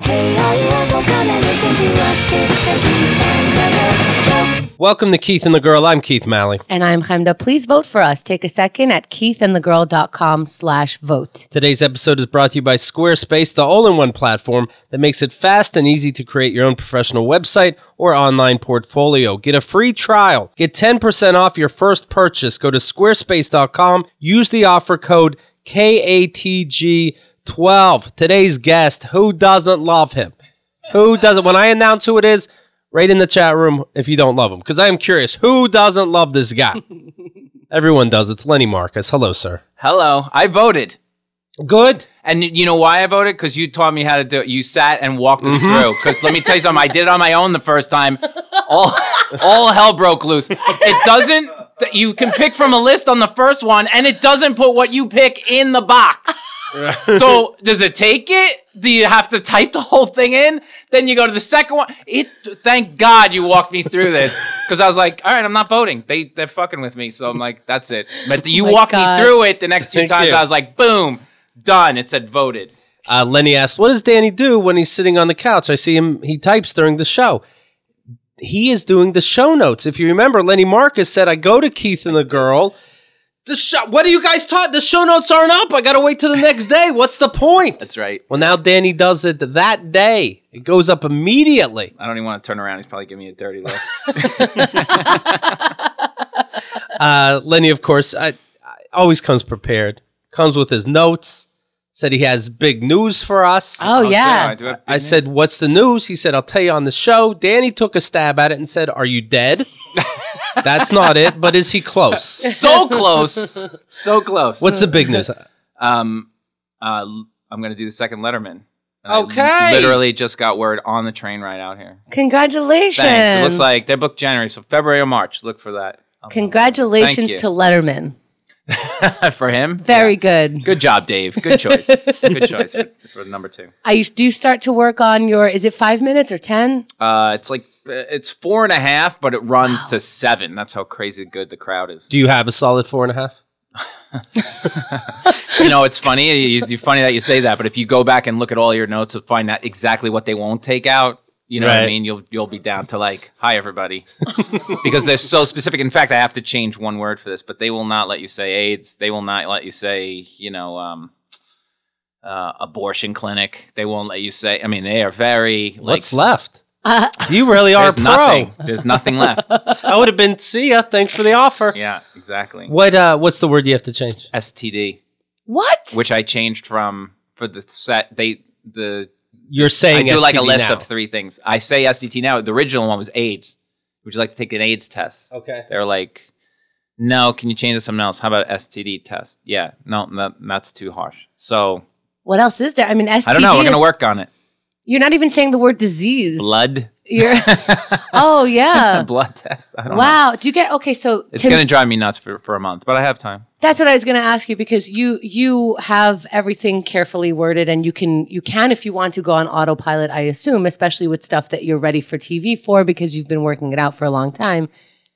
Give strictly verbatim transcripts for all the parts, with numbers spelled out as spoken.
Hey, all you assholes, come and listen to us. It's the Keith and the Girl Show. Welcome to Keith and the Girl. I'm Keith Malley. And I'm Chemda. Please vote for us. Take a second at keithandthegirl.com slash vote. Today's episode is brought to you by Squarespace, the all-in-one platform that makes it fast and easy to create your own professional website or online portfolio. Get a free trial. Get ten percent off your first purchase. Go to squarespace dot com. Use the offer code K A T G twelve. Today's guest, who doesn't love him? Who doesn't? When I announce who it is, write in the chat room if you don't love him, because I am curious. Who doesn't love this guy? Everyone does. It's Lenny Marcus. Hello, sir. Hello. I voted. Good. And you know why I voted? Because you taught me how to do it. You sat and walked us Mm-hmm. through. Because let me tell you something. I did it on my own the first time. All, all hell broke loose. It doesn't... You can pick from a list on the first one, and it doesn't put what you pick in the box. So does it take it? Do you have to type the whole thing in? Then you go to the second one. It. Thank God you walked me through this, because I was like, all right, I'm not voting. They they're fucking with me, so I'm like, that's it. But you my walked God. me through it the next two Thank times. you. I was like, boom, done. It said voted. Uh, Lenny asked, what does Danny do when he's sitting on the couch? I see him, he types during the show. He is doing the show notes. If you remember, Lenny Marcus said, I go to Keith and the Girl. The show, what are you guys taught? The show notes aren't up. I got to wait till the next day. What's the point? That's right. Well, now Danny does it that day. It goes up immediately. I don't even want to turn around. He's probably giving me a dirty look. Uh, Lenny, of course, I, I always comes prepared. Comes with his notes. Said he has big news for us. Oh, I yeah. do have big I news. said, what's the news? He said, I'll tell you on the show. Danny took a stab at it and said, are you dead? That's not it, but is he close? so close. So close. What's the big news? Um, uh, I'm going to do the second Letterman. And I Okay. literally just got word on the train right out here. Congratulations. Thanks. It looks like they're booked January, so February or March. Look for that. I'll- Congratulations Thank to you. Letterman. For him? Very Yeah. good. Good job, Dave. Good choice. Good choice for, for number two. I used do you start to work on your, is it five minutes or ten? Uh, it's like, uh, it's four and a half, but it runs to seven. That's how crazy good the crowd is. Do you have a solid four and a half? You know, it's funny. You, you funny that you say that, but if you go back and look at all your notes, you'll find out exactly what they won't take out. You know what I Right. mean? You'll you'll be down to like, hi everybody, because they're so specific. In fact, I have to change one word for this, but they will not let you say AIDS. They will not let you say, you know, um, uh, abortion clinic. They won't let you say. I mean, they are very like. What's left? Uh, You really are There's pro. nothing. There's nothing left. I would have been, see ya. Thanks for the offer. Yeah, exactly. What? Uh, what's the word you have to change? S T D, what? which I changed from for the set. They the. You're saying I do like a S T D list now. of three things. I say S T T now. The original one was AIDS. Would you like to take an AIDS test? Okay. They're like, no, can you change it to something else? How about S T D test? Yeah, no, that, that's too harsh. So, What else is there? I mean, S T D I don't know. We're going is- to work on it. You're not even saying the word disease. Blood? You're, oh, yeah. Blood test? I don't know. Wow. Do you get, okay, so It's to- going to drive me nuts for, for a month, but I have time. that's what I was going to ask you, because you you have everything carefully worded, and you can you can if you want to go on autopilot, I assume, especially with stuff that you're ready for T V for because you've been working it out for a long time.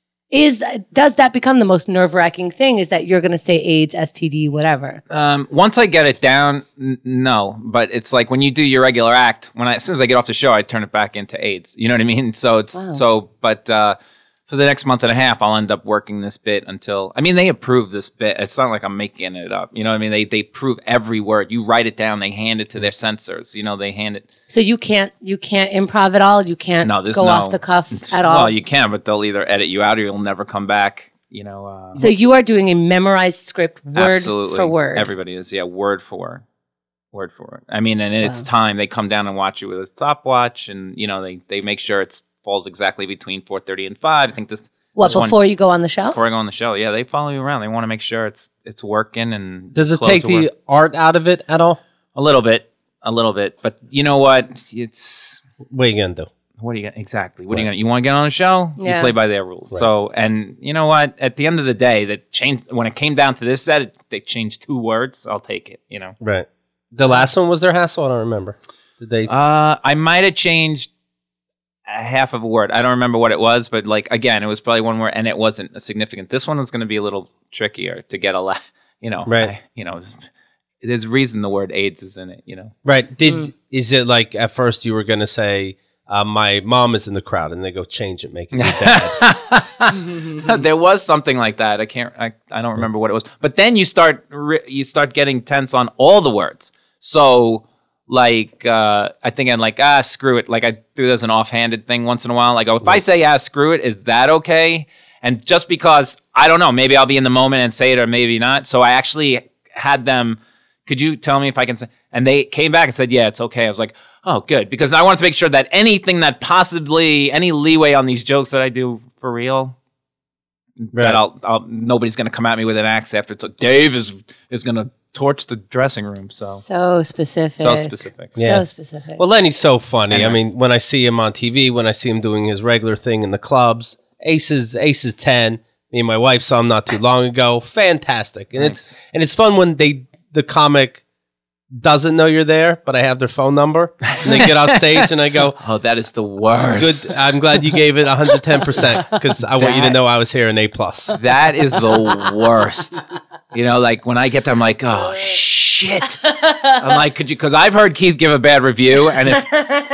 Is does that become the most nerve-wracking thing? Is that you're going to say AIDS, S T D, whatever? Um, once I get it down, n- no. But it's like when you do your regular act, when I, as soon as I get off the show, I turn it back into AIDS. You know what I mean? So it's Wow. so, but uh, for the next month and a half, I'll end up working this bit until. I mean, they approve this bit. It's not like I'm making it up. You know what I mean? They they prove every word. You write it down. They hand it to their censors. You know, they hand it. So you can't you can't improv at all. You can't No, there's go no off the cuff at all. Well, you can, but they'll either edit you out or you'll never come back. You know. Uh, So you are doing a memorized script, word absolutely for word. Everybody is, yeah, word for word. Word for word. I mean, and it's Wow. time. They come down and watch it with a stopwatch, and you know they, they make sure it falls exactly between four thirty and five. I think this What, this one- before you go on the show? before I go on the show. Yeah, they follow you around. They want to make sure it's it's working. And Does it clothes take are the work- art out of it at all? a little bit, a little bit? But you know what? It's What are you gonna do? what are you gonna exactly? What are Right. you gonna? You want to get on a show? Yeah. You play by their rules. Right. So, and you know what? At the end of the day, that changed when it came down to this set. It, they changed two words. I'll take it. You know. Right. The last one was their hassle. I don't remember. Did they? Uh, I might have changed a half of a word. I don't remember what it was, but like again, it was probably one word, and it wasn't significant. This one was going to be a little trickier to get a la- you know, Right. I- you know, it was, there's a reason the word AIDS is in it, you know. Right. Did Mm. is it like at first you were going to say uh, my mom is in the crowd, and they go change it, make it your dad? There was something like that. I can't. I, I don't remember what it was. But then you start re- you start getting tense on all the words. So like uh, I think I'm like ah screw it. Like I do this as an offhanded thing once in a while. Like oh, if I say ah screw it, is that okay? And just because I don't know, maybe I'll be in the moment and say it, or maybe not. So I actually had them. Could you tell me if I can say? And they came back and said, yeah, it's okay. I was like, oh, good. Because I wanted to make sure that anything that possibly, any leeway on these jokes that I do for real, Right. that I'll, I'll, nobody's going to come at me with an axe after. It's like, Dave is is going to torch the dressing room. So, So specific. so specific. Yeah. So specific. Well, Lenny's so funny. I Anyway. mean, when I see him on T V, when I see him doing his regular thing in the clubs, Aces, Aces ten. Me and my wife saw him not too long ago. Fantastic, and Nice. it's and it's fun when they the comic doesn't know you're there, but I have their phone number, and they get off stage, and I go, Oh, that is the worst. "Good, I'm glad you gave it one hundred ten percent because I want you to That- know I was here in A plus." That is the worst. You know, like when I get there, I'm like, oh shit. I'm like, could you? Because I've heard Keith give a bad review, and if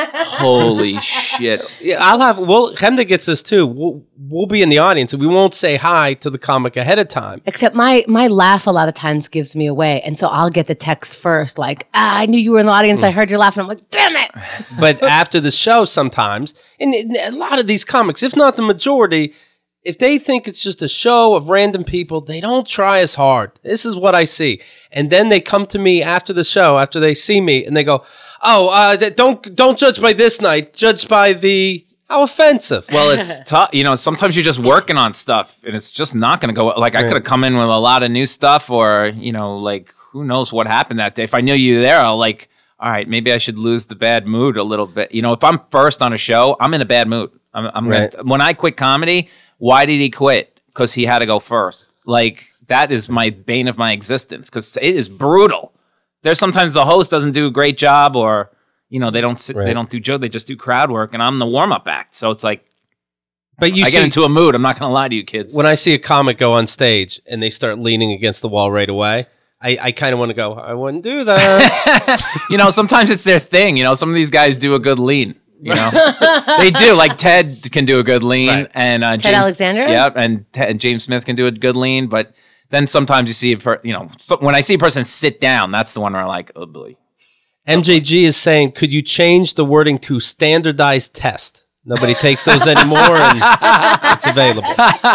holy shit. Yeah, I'll have. Well, Hemda gets this too. We'll, we'll be in the audience, and we won't say hi to the comic ahead of time. Except my my laugh a lot of times gives me away, and so I'll get the text first, like, ah, I knew you were in the audience. I heard your laugh, and I'm like, damn it. But after the show, sometimes, and and a lot of these comics, if not the majority, if they think it's just a show of random people, they don't try as hard. This is what I see. And then they come to me after the show, after they see me, and they go, "Oh, uh, th- don't don't judge by this night. Judge by the how offensive." Well, it's tough. You know, sometimes you're just working on stuff, and it's just not going to go. Like I Right. could have come in with a lot of new stuff, or you know, like who knows what happened that day. If I knew you there, I'll like, all right, maybe I should lose the bad mood a little bit. You know, if I'm first on a show, I'm in a bad mood. I'm, I'm Right. gonna, when I quit comedy. Why did he quit? Because he had to go first. Like, that is my bane of my existence, because it is brutal. There's sometimes the host doesn't do a great job, or, you know, they don't sit, Right. they don't do joke, they just do crowd work, and I'm the warm-up act. So it's like, But you I see, get into a mood. I'm not going to lie to you, kids. when I see a comic go on stage and they start leaning against the wall right away, I, I kind of want to go, I wouldn't do that. You know, sometimes it's their thing. You know, some of these guys do a good lean. You know, they do. Like Ted can do a good lean, Right. and uh, Ted James, Alexander? Yep, and, Ted, and James Smith can do a good lean. But then sometimes you see, a per, you know, so when I see a person sit down, that's the one where I'm like, oh boy. M J G is saying, could you change the wording to standardized test? Nobody takes those anymore, and it's available.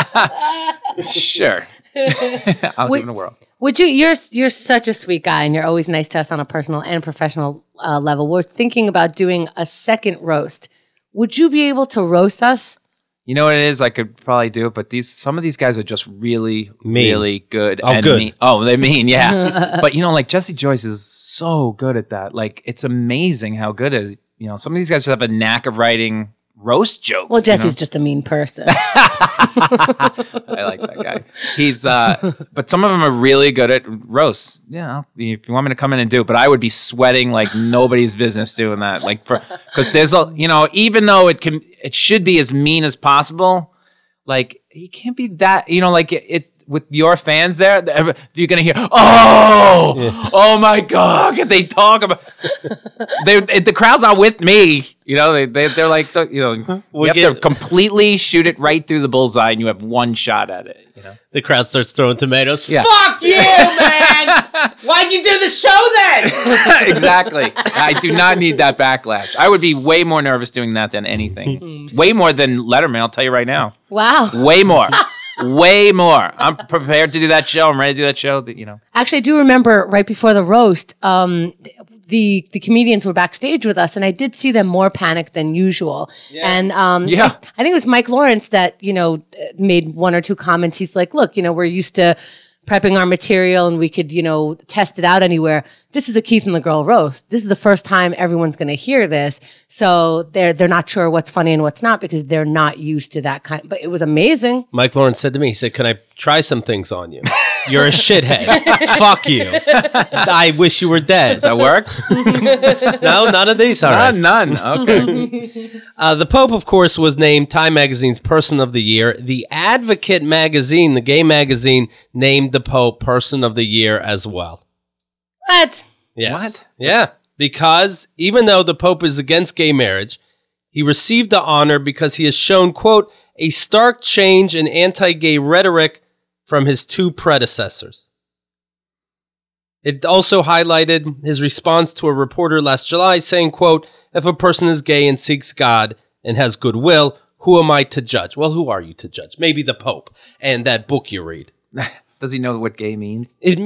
Sure, I'll Wait. give it a whirl. Would you? You're you're such a sweet guy, and you're always nice to us on a personal and professional uh, level. We're thinking about doing a second roast. Would you be able to roast us? You know what it is? I could probably do it, but these some of these guys are just really, Mean. really good. Oh, and good. mean. Oh, they mean, yeah. But you know, like Jesse Joyce is so good at that. Like it's amazing how good at you know. Some of these guys just have a knack of writing roast jokes. Well, you Jesse's know? just a mean person. I like that guy. He's, uh, but some of them are really good at roasts. Yeah, I'll- if you want me to come in and do it, but I would be sweating like nobody's business doing that. Like, because there's a, you know, even though it can, it should be as mean as possible. Like, you can't be that, you know, like it. it with your fans there, every- you're gonna hear, oh, Yeah. oh my god, can they talk about? They, the crowd's not with me, you know. They, they they're like, you know, We you have get- to completely shoot it right through the bullseye, and you have one shot at it. You know, The crowd starts throwing tomatoes. Yeah. Fuck you, man! Why'd you do the show then? exactly. I do not need that backlash. I would be way more nervous doing that than anything. Way more than Letterman. I'll tell you right now. Wow. Way more. Way more. I'm prepared to do that show. I'm ready to do that show. That, you know. Actually, I do remember right before the roast, um, the the comedians were backstage with us, and I did see them more panicked than usual. And um, Yeah. I, I think it was Mike Lawrence that you know made one or two comments. He's like, "Look, you know, we're used to prepping our material, and we could, you know, test it out anywhere. This is a Keith and the Girl roast. This is the first time everyone's going to hear this, so they're they're not sure what's funny and what's not because they're not used to that kind. But it was amazing. Mike Lawrence said to me, he said, can I try some things on you? You're a shithead. Fuck you. I wish you were dead. Does that work? No, none of these. All Uh, right. none. Okay. Uh, the Pope, of course, was named Time Magazine's Person of the Year. The Advocate magazine, the gay magazine, named the Pope Person of the Year as well. What? Yes. What? Yeah. Because even though the Pope is against gay marriage, he received the honor because he has shown, quote, a stark change in anti-gay rhetoric from his two predecessors. It also highlighted his response to a reporter last July saying, quote, if a person is gay and seeks God and has goodwill, who am I to judge? Well, who are you to judge? Maybe the Pope and that book you read. Does he know what gay means? It,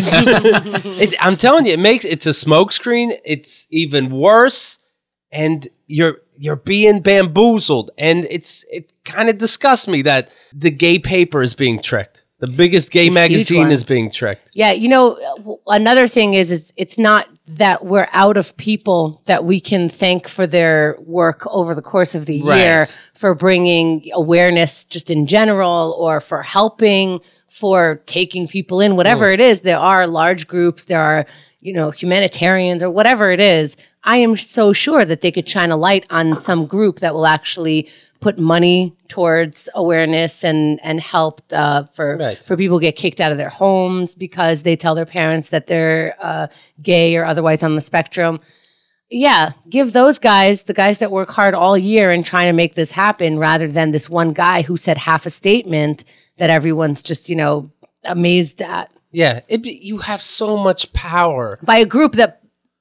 it, I'm telling you, it makes it's a smokescreen. It's even worse, and you're you're being bamboozled, and it's it kind of disgusts me that the gay paper is being tricked. The biggest gay magazine is being tricked. Yeah, you know, another thing is, is it's not that we're out of people that we can thank for their work over the course of the Right. year, for bringing awareness just in general, or for helping, for taking people in, whatever Mm. it is. There are large groups, there are, you know, humanitarians or whatever it is. I am so sure that they could shine a light on some group that will actually put money towards awareness and and help uh, for Right. for people who get kicked out of their homes because they tell their parents that they're uh, gay or otherwise on the spectrum. Yeah, give those guys, the guys that work hard all year and trying to make this happen, rather than this one guy who said half a statement that everyone's just, you know, amazed at, Yeah, it, you have so much power. by a group that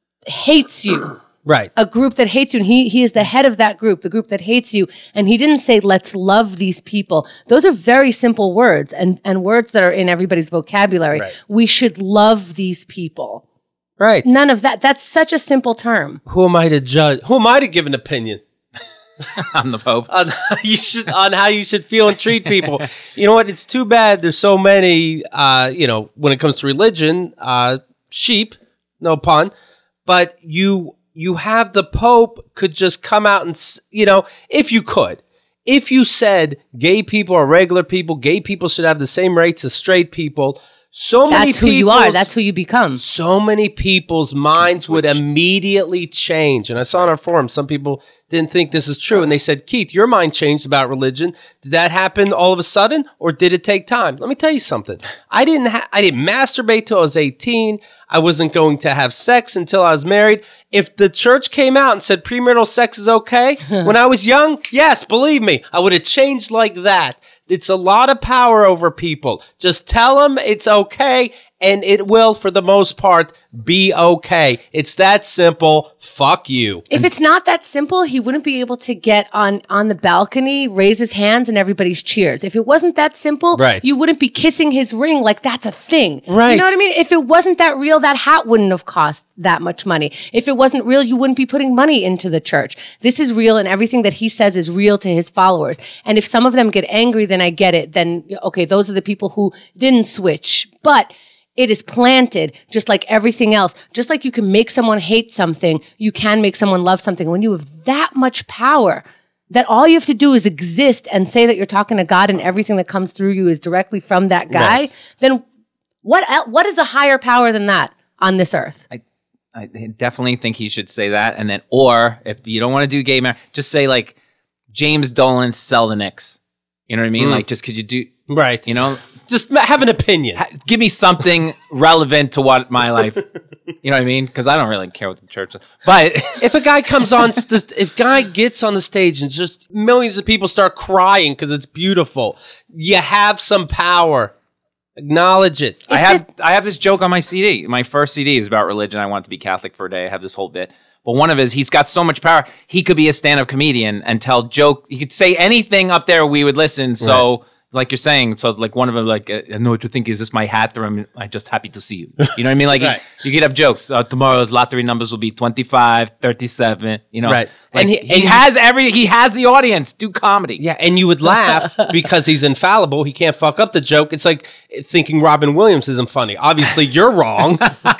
hates you. Right. A group that hates you, and he he is the head of that group, the group that hates you. And he didn't say, let's love these people. Those are very simple words, and, and words that are in everybody's vocabulary. Right. We should love these people. Right. None of that. That's such a simple term. Who am I to judge? Who am I to give an opinion I'm the Pope. on how you should on how you should feel and treat people? You know what? It's too bad there's so many. Uh, you know, when it comes to religion, uh, sheep, no pun, but you. You have the Pope could just come out and, s- you know, if you could, if you said gay people are regular people, gay people should have the same rights as straight people. So many That's who people, you are. That's who you become. so many people's minds would immediately change. And I saw on our forum, some people didn't think this is true. And they said, Keith, your mind changed about religion. Did that happen all of a sudden, or did it take time? Let me tell you something. I didn't ha- I didn't masturbate till I was eighteen. I wasn't going to have sex until I was married. If the church came out and said premarital sex is okay when I was young, yes, believe me, I would have changed like that. It's a lot of power over people. Just tell them it's okay, and it will, for the most part, be okay. It's that simple. Fuck you. If it's not that simple, he wouldn't be able to get on, on the balcony, raise his hands, and everybody's cheers. If it wasn't that simple, Right. you wouldn't be kissing his ring like that's a thing. Right. You know what I mean? If it wasn't that real, that hat wouldn't have cost that much money. If it wasn't real, you wouldn't be putting money into the church. This is real, and everything that he says is real to his followers. And if some of them get angry, then I get it. Then, okay, those are the people who didn't switch. But it is planted just like everything else. Just like you can make someone hate something, you can make someone love something. When you have that much power, that all you have to do is exist and say that you're talking to God and everything that comes through you is directly from that guy, Right. then what el- what is a higher power than that on this earth? I definitely think he should say that. And then, or if you don't want to do gay marriage, just say like James Dolan sell the Knicks. You know what I mean? Mm. Like, just could you do, Right. you know, Just ma- have an opinion. ha- give me something relevant to what my life, you know what I mean? Because I don't really care what the church is. But If a guy comes on, st- if guy gets on the stage and just millions of people start crying because it's beautiful, you have some power. Acknowledge it. I have I have this joke on my C D. My first C D is about religion. I want to be Catholic for a day. I have this whole bit. But one of his, he's got so much power. He could be a stand-up comedian and tell joke. He could say anything up there. We would listen. So, like you're saying, so like one of them, like I know what you think. Is this my hat? Or I'm, I'm just happy to see you. You know what I mean? Like Right. you, you could have jokes. Uh, tomorrow's lottery numbers will be twenty-five, thirty-seven. You know, Right. Like, And he, he- he and- has every. He has the audience. Do comedy. Yeah, and you would laugh because he's infallible. He can't fuck up the joke. It's like thinking Robin Williams isn't funny. Obviously, you're wrong.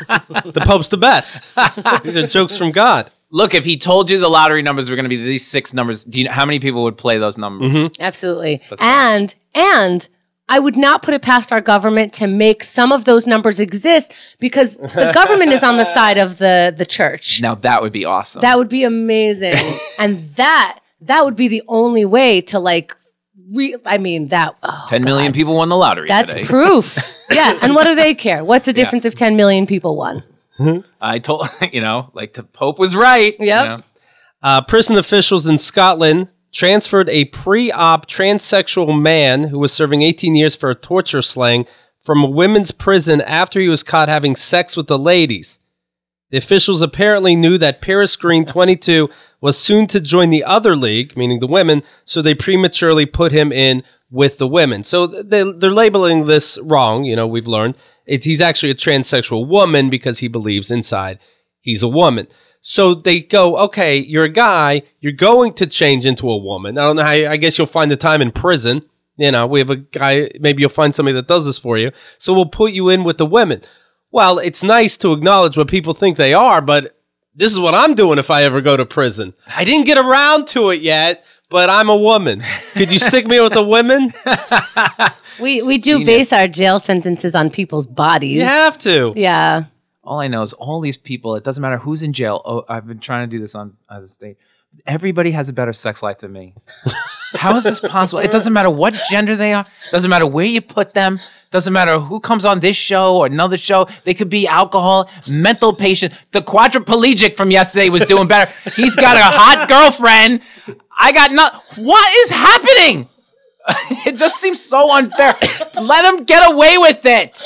The Pope's the best. These are jokes from God. Look, if he told you the lottery numbers were going to be these six numbers, do you know how many people would play those numbers? Mm-hmm. Absolutely. And, and I would not put it past our government to make some of those numbers exist, because the government is on the side of the, the church. Now that would be awesome. That would be amazing. And that, that would be the only way to like, re- I mean, that, oh, Ten million God. people won the lottery That's today. proof. Yeah. And what do they care? What's the difference if ten million people won? I told, you know, like the Pope was right. Yep. You know? Uh, prison officials in Scotland transferred a pre-op transsexual man who was serving eighteen years for a torture slang from a women's prison after he was caught having sex with the ladies. The officials apparently knew that Paris Green, twenty-two, was soon to join the other league, meaning the women, so they prematurely put him in with the women. So they, they're labeling this wrong, you know, we've learned. It's, he's actually a transsexual woman because he believes inside he's a woman. So they go, okay, you're a guy, you're going to change into a woman. I don't know how, you, I guess you'll find the time in prison. You know, we have a guy, maybe you'll find somebody that does this for you. So we'll put you in with the women. Well, it's nice to acknowledge what people think they are, but this is what I'm doing if I ever go to prison. I didn't get around to it yet, but I'm a woman. Could you stick me with the women? We we do Genius. base our jail sentences on people's bodies. You have to. Yeah. All I know is all these people, it doesn't matter who's in jail. Oh, I've been trying to do this on as a state. Everybody has a better sex life than me. How is this possible? It doesn't matter what gender they are. Doesn't matter where you put them. Doesn't matter who comes on this show or another show. They could be alcohol, mental patient. The quadriplegic from yesterday was doing better. He's got a hot girlfriend. I got not. What is happening? It just seems so unfair. Let him get away with it.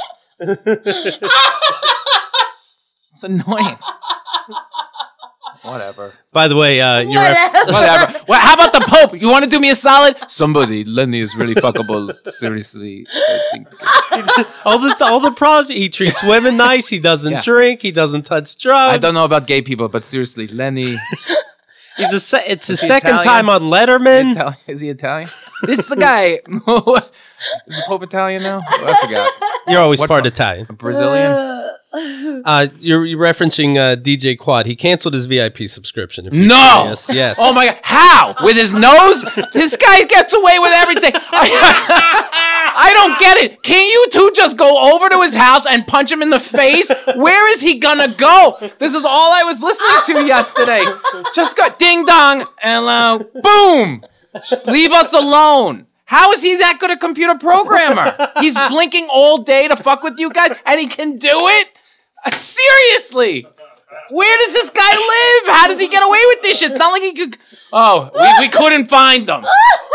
It's annoying. Whatever. By the way, uh, you're Whatever. Whatever. Well, how about the Pope? You want to do me a solid? Somebody, Lenny is really fuckable. Seriously, I think. all the all the problems. He treats women nice. He doesn't Yeah. drink. He doesn't touch drugs. I don't know about gay people, but seriously, Lenny. He's a se- it's his he second Italian? time on Letterman. Italian? Is he Italian? This is the guy. Is the Pope Italian now? Oh, I forgot. You're always What part po- Italian. A Brazilian? Uh, you're, you're referencing uh, D J Quad. He canceled his V I P subscription. If you're No. curious. Yes. Oh my God. How? With his nose? This guy gets away with everything. I don't get it. Can't you two just go over to his house and punch him in the face? Where is he gonna go? This is all I was listening to yesterday. Just go ding dong. Hello. Boom. Just leave us alone. How is he that good a computer programmer? He's blinking all day to fuck with you guys, and he can do it? Uh, seriously. Where does this guy live? How does he get away with this shit? It's not like he could... Oh, we, we couldn't find them.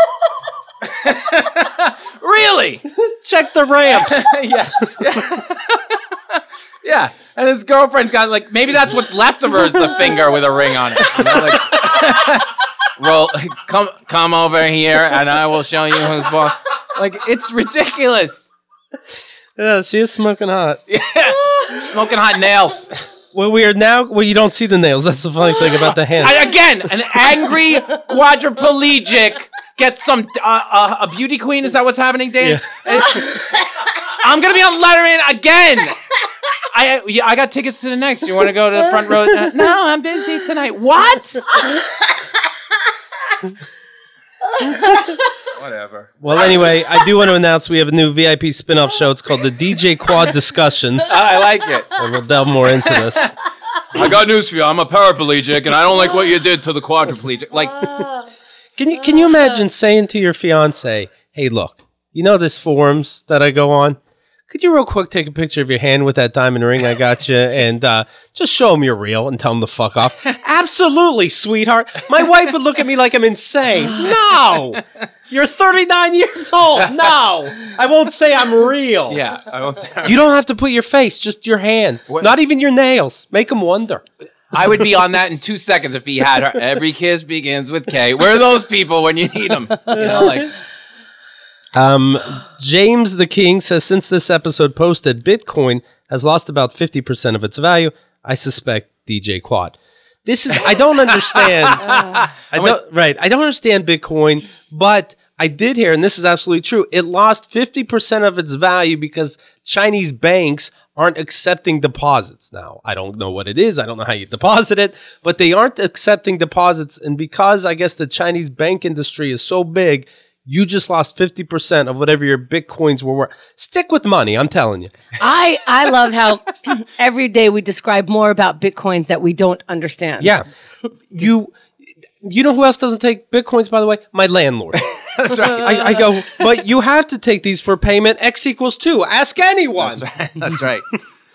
Really? Check the ramps. Yeah. Yeah. Yeah. And his girlfriend's got, like, maybe that's what's left of her is the finger with a ring on it. You know, like, roll, come, come over here, and I will show you who's boss. Like, it's ridiculous. Yeah, she is smoking hot. Yeah. Smoking hot nails. Well, we are now. Well, you don't see the nails. That's the funny thing about the hand. And again, an angry quadriplegic gets some uh, uh, a beauty queen. Is that what's happening, Dan? Yeah. I'm gonna be on Letterman again. I yeah, I got tickets to the next. You want to go to the front row? Uh, no, I'm busy tonight. What? Whatever. Well, anyway, I do want to announce we have a new V I P spin-off show. It's called the D J Quad Discussions. I like it. And we'll delve more into this. I got news for you. I'm a paraplegic, and I don't like what you did to the quadriplegic. Like, Can you can you imagine saying to your fiance, "Hey, look, you know this forums that I go on? Could you real quick take a picture of your hand with that diamond ring I got you and uh, just show them you're real and tell them to fuck off?" Absolutely, sweetheart. My wife would look at me like I'm insane. No, you're thirty-nine years old. No, I won't say I'm real. yeah, I won't say. You don't have to put your face, just your hand. What? Not even your nails. Make them wonder. I would be on that in two seconds if he had her. Every kiss begins with K. Where are those people when you need them? You know, like. Um, James the King says, since this episode posted, Bitcoin has lost about fifty percent of its value. I suspect D J Quad. This is, I don't understand. I don't, right. I don't understand Bitcoin, but I did hear, and this is absolutely true, it lost fifty percent of its value because Chinese banks aren't accepting deposits now. I don't know what it is. I don't know how you deposit it, but they aren't accepting deposits. And because I guess the Chinese bank industry is so big, you just lost fifty percent of whatever your Bitcoins were worth. Stick with money, I'm telling you. I, I love how every day we describe more about Bitcoins that we don't understand. Yeah. You you know who else doesn't take Bitcoins, by the way? My landlord. That's right. I, I go, but you have to take these for payment. X equals two. Ask anyone. That's right. That's right.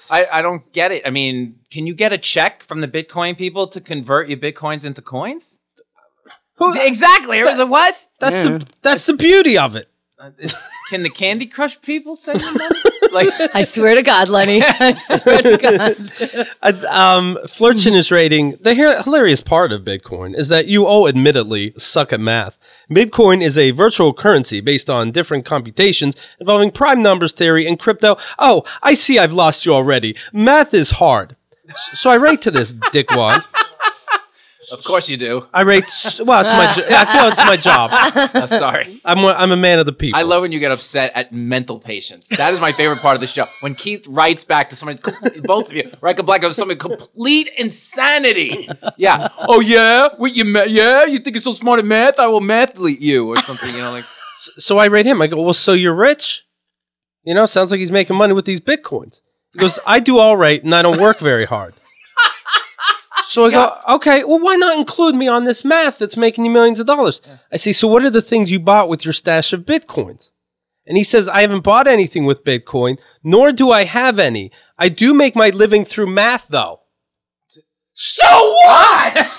I, I don't get it. I mean, can you get a check from the Bitcoin people to convert your Bitcoins into coins? Who, Exactly. That, a what? that's Yeah. the that's the beauty of it. Uh, is- can the Candy Crush people send you money? Like, I swear to God, Lenny. I swear to God. Uh, um, Flirchin is rating the hi- hilarious part of Bitcoin is that you all admittedly suck at math. Bitcoin is a virtual currency based on different computations involving prime numbers theory and crypto. Oh, I see I've lost you already. Math is hard. S- So I rate to this, dickwad. of course you do. I rate, s- well, it's my, jo- I feel it's my job. I'm sorry. I'm, a- I'm a man of the people. I love when you get upset at mental patients. That is my favorite part of the show. When Keith writes back to somebody, both of you, write a black of somebody complete insanity. Yeah. Oh yeah, what you ma- yeah? You think you're so smart at math? I will mathlete you or something. You know, like S- So I rate him. I go, well, so you're rich? You know, sounds like he's making money with these Bitcoins. He goes, I do all right and I don't work very hard. So I go, okay, well, why not include me on this math that's making you millions of dollars? I say, so what are the things you bought with your stash of Bitcoins? And he says, I haven't bought anything with Bitcoin, nor do I have any. I do make my living through math, though. So what?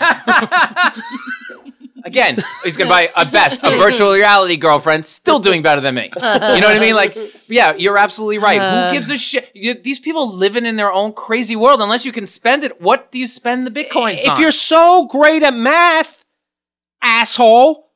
again, he's gonna buy a best, a virtual reality girlfriend, still doing better than me. You know what I mean? Like, yeah, you're absolutely right. Who gives a shit? You, these people living in their own crazy world. Unless you can spend it, what do you spend the bitcoins on? If you're so great at math, asshole,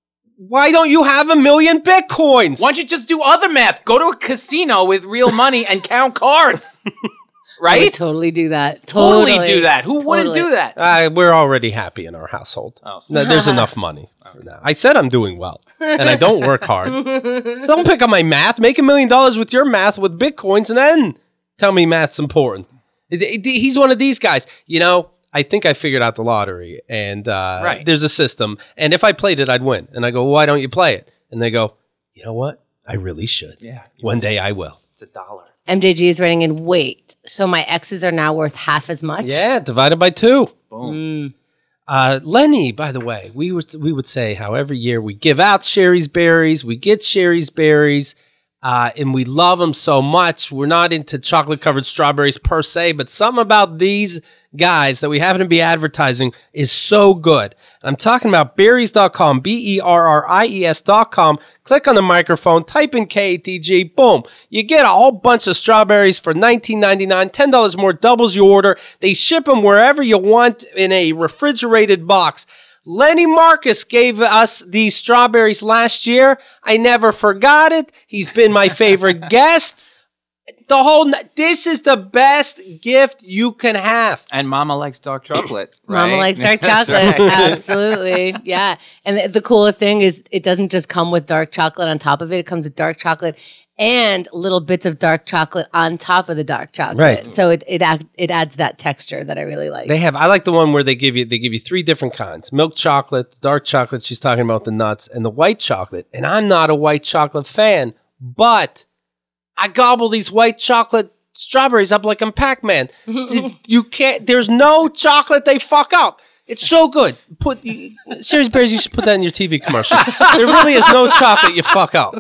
why don't you have a million bitcoins? Why don't you just do other math? Go to a casino with real money and count cards. I would Right? totally do that. Totally, Totally, do that. Who wouldn't Totally. do that? Uh, we're already happy in our household. Oh, No, there's enough money for now. I said I'm doing well, and I don't work hard. So don't pick on my math. Make a million dollars with your math with bitcoins, and then tell me math's important. It- it- he's one of these guys. You know, I think I figured out the lottery, and uh, Right. there's a system. And if I played it, I'd win. And I go, well, why don't you play it? And they go, you know what? I really should. Yeah. One day I will. It's a dollar. M J G is writing in, wait, so my exes are now worth half as much? Yeah, divided by two. Boom. Mm. Uh, Lenny, by the way, we would we would say how every year we give out Sherry's berries, we get Sherry's berries, uh, and we love them so much. We're not into chocolate covered strawberries per se, but something about these guys that we happen to be advertising is so good. And I'm talking about berries dot com, B E R R I E S dot com. Click on the microphone, type in K A T G, boom. You get a whole bunch of strawberries for nineteen ninety-nine, ten dollars more, doubles your order. They ship them wherever you want in a refrigerated box. Lenny Marcus gave us these strawberries last year. I never forgot it. He's been my favorite guest. The whole, n- this is the best gift you can have. And Mama likes dark chocolate. Right? Mama likes dark That's chocolate. right. Absolutely. Yeah. And the, the coolest thing is it doesn't just come with dark chocolate on top of it. It comes with dark chocolate and little bits of dark chocolate on top of the dark chocolate. Right. So it it, act, it adds that texture that I really like. They have, I like the one where they give you, they give you three different kinds. Milk chocolate, dark chocolate, she's talking about the nuts, and the white chocolate. And I'm not a white chocolate fan, but I gobble these white chocolate strawberries up like I'm Pac-Man. you, you can't, there's no chocolate they fuck up. It's so good. Put you, Sherry's Berries, you should put that in your T V commercial. There really is no chocolate you fuck up.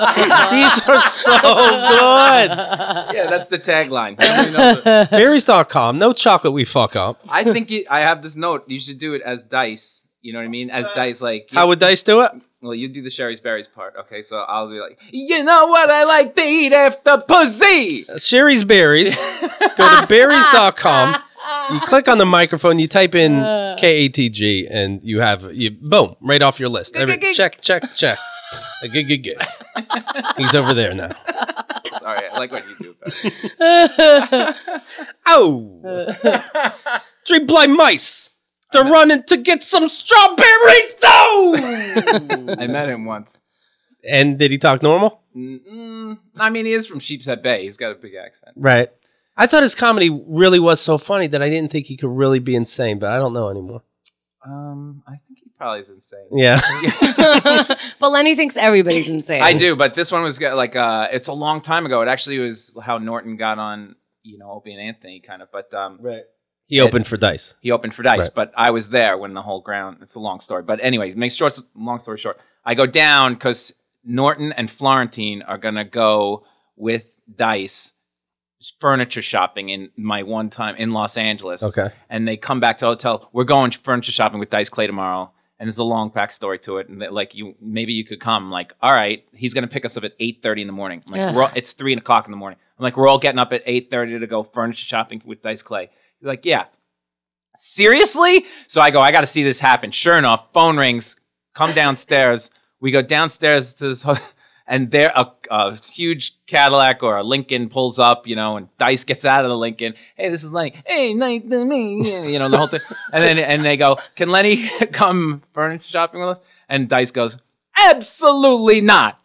These are so good. Yeah, that's the tagline. You know the- Berries dot com, no chocolate we fuck up. I think you, I have this note. You should do it as dice. You know what I mean? As dice, like you, How would Dice do it? well, you do the Sherry's Berries part. Okay, so I'll be like, you know what I like to eat after pussy. Sherry's Berries. Go to berries dot com. You click on the microphone, you type in K A T G, and you have, you boom, right off your list. Every, check, check, check. A good, good, good. He's over there now. Sorry, I like what you do. Better. Oh! Three blind mice. They're running to get some strawberries. Oh! I met him once. And did he talk normal? Mm-mm. I mean, he is from Sheepshead Bay. He's got a big accent. Right. I thought his comedy really was so funny that I didn't think he could really be insane, but I don't know anymore. Um, I think he probably is insane. Yeah. But Lenny thinks everybody's insane. I do, but this one was go- like uh, it's a long time ago. It actually was how Norton got on, you know, Opie and Anthony kind of. But um, Right. He opened for Dice. he opened for Dice, Right. but I was there when the whole ground. It's a long story, but anyway, make short. Long story short, I go down because Norton and Florentine are gonna go with Dice furniture shopping in my one time in Los Angeles. Okay. And they come back to the hotel. We're going furniture shopping with Dice Clay tomorrow. And there's a long backstory to it. And that, like, you maybe you could come. I'm like, all right, he's going to pick us up at eight thirty in the morning. I'm like, Ugh. we're all, it's three o'clock in the morning. I'm like, we're all getting up at eight thirty to go furniture shopping with Dice Clay. He's like, yeah. Seriously? So I go, I got to see this happen. Sure enough, phone rings. Come downstairs. We go downstairs to this hotel. And there, a, a huge Cadillac or a Lincoln pulls up, you know, and Dice gets out of the Lincoln. Hey, this is Lenny. Hey, nice to meet you. You know, the whole thing. And then and they go, can Lenny come furniture shopping with us? And Dice goes, absolutely not.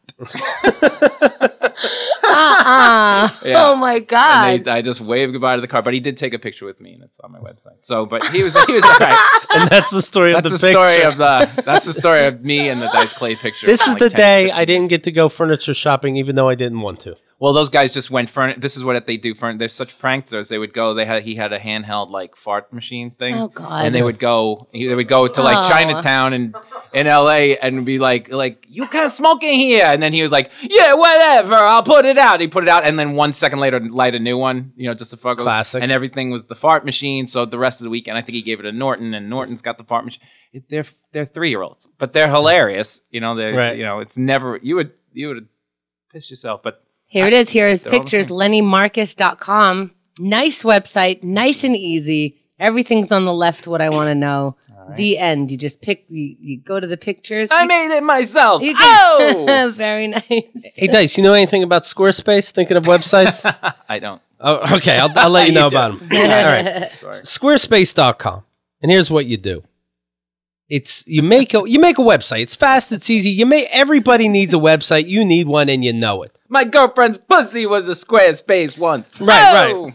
uh-uh. Yeah. Oh my god. And they, I just waved goodbye to the car, but he did take a picture with me, and it's on my website. So, but he was he was all right. And that's the story That's of the the picture. story of the. That's the story of me and the Dice Clay picture. This is Like the ten, day fifteen I didn't get to go furniture shopping, even though I didn't want to. Well, those guys just went for. This is what they do. For they're such pranksters. They would go. They had he had a handheld like fart machine thing. Oh, God. And they would go. They would go to like Oh. Chinatown and in L A and be like, like you can't smoke in here. And then he was like, yeah, whatever. I'll put it out. He put it out, and then one second later, light a new one. You know, just to fuck with. Classic. And everything was the fart machine. So the rest of the weekend, I think he gave it to Norton, and Norton's got the fart machine. It, they're they're three year olds, but they're hilarious. You know, they Right. you know, it's never you would you would piss yourself, but. Here it is. Here is They're all the pictures. same. lenny marcus dot com. Nice website. Nice and easy. Everything's on the left. What I want to know. right. The end. You just pick. You, you go to the pictures. I you, made it myself. you Oh! can, very nice. Hey, Dice, you know anything about Squarespace? Thinking of websites? I don't. Oh, okay, I'll, I'll let you know You do. about them. All right. Sorry. Squarespace dot com. And here's what you do. It's you make a you make a website. It's fast, it's easy. You make everybody needs a website. You need one and you know it. My girlfriend's pussy was a Squarespace once. Right, Oh!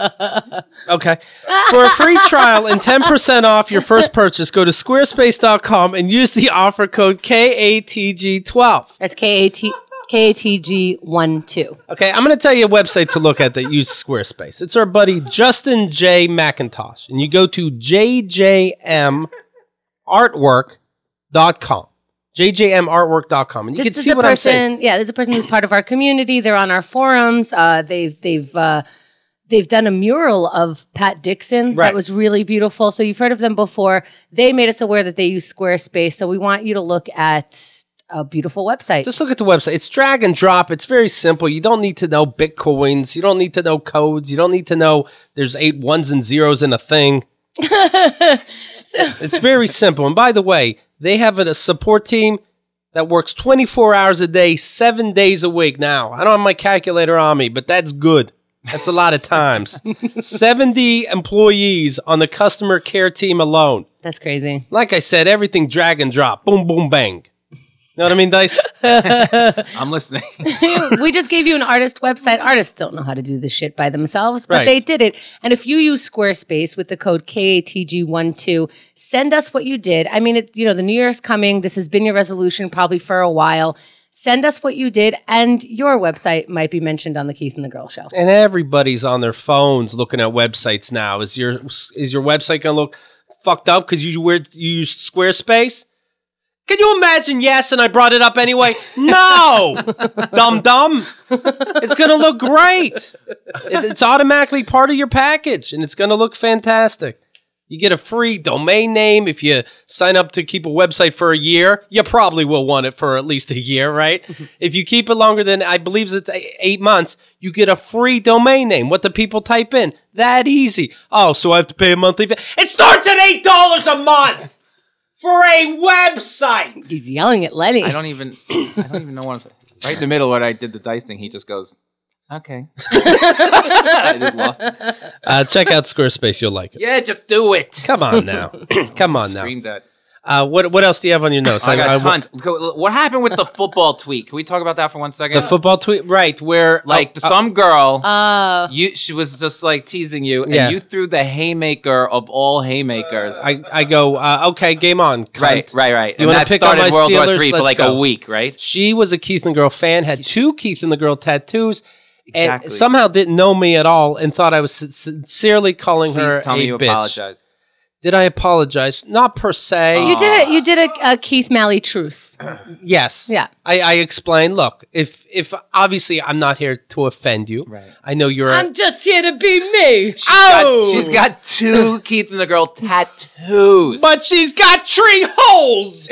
Okay. For a free trial and ten percent off your first purchase, go to squarespace dot com and use the offer code K A T G twelve. That's K A T K A T G one two. Okay, I'm going to tell you a website to look at that uses Squarespace. It's our buddy Justin J. McIntosh. And you go to j j m artwork dot com. j j m artwork dot com. And you This can is see a what I'm saying. person, yeah, this is a person who's part of our community. They're on our forums. Uh, they've they've uh, they've done a mural of Pat Dixon Right. that was really beautiful. So you've heard of them before. They made us aware that they use Squarespace. So we want you to look at a beautiful website. Just look at the website. It's drag and drop. It's very simple. You don't need to know Bitcoins. You don't need to know codes. You don't need to know there's eight ones and zeros in a thing. it's, it's very simple. And by the way, they have a support team that works twenty-four hours a day, seven days a week. Now, I don't have my calculator on me, but that's good. That's a lot of times. seventy employees on the customer care team alone. That's crazy. Like I said, everything drag and drop. Boom, boom, bang. You know what I mean, Dice? I'm listening. We just gave you an artist website. Artists don't know how to do this shit by themselves, but Right. they did it. And if you use Squarespace with the code K A T G one two, send us what you did. I mean, it, you know, the New Year's coming. This has been your resolution probably for a while. Send us what you did, and your website might be mentioned on the Keith and the Girl Show. And everybody's on their phones looking at websites now. Is your is your website going to look fucked up because you, wear- you use Squarespace? Can you imagine? Yes, and I brought it up anyway. No, dumb dumb. It's going to look great. It, it's automatically part of your package, and it's going to look fantastic. You get a free domain name if you sign up to keep a website for a year. You probably will want it for at least a year, right? If you keep it longer than, I believe it's eight months, you get a free domain name. What the people type in. That easy. Oh, so I have to pay a monthly fee. It starts at eight dollars a month for a website. He's yelling at Lenny. I don't even. I don't even know what I'm saying. Right in the middle when I did the dice thing, he just goes, "Okay." I just lost. Uh, check out Squarespace. You'll like it. Yeah, just do it. Come on now. Come on now. Screamed that. Uh, what what else do you have on your notes? I got I- tons. What happened with the football tweet? Can we talk about that for one second? The football tweet, right? Where like oh, some girl, Uh, you she was just like teasing you, and Yeah. you threw the haymaker of all haymakers. I I go uh, okay, game on. Cunt. right, right, right. You and wanna that pick on started my World War Steelers? Three for Let's like go. a week, right? She was a Keith and Girl fan, had two Keith and the Girl tattoos, Exactly. and somehow didn't know me at all and thought I was sin- sincerely calling Please her tell a me you bitch. apologize. Did I apologize? Not per se. You did a you did a, a Keith Malley truce. Yes. Yeah. I, I explained, look, if if obviously I'm not here to offend you. Right. I know you're a, I'm just here to be me. She's Oh! got, she's got two Keith and the Girl tattoos. but she's got tree holes.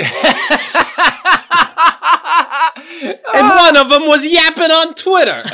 And one of them was yapping on Twitter.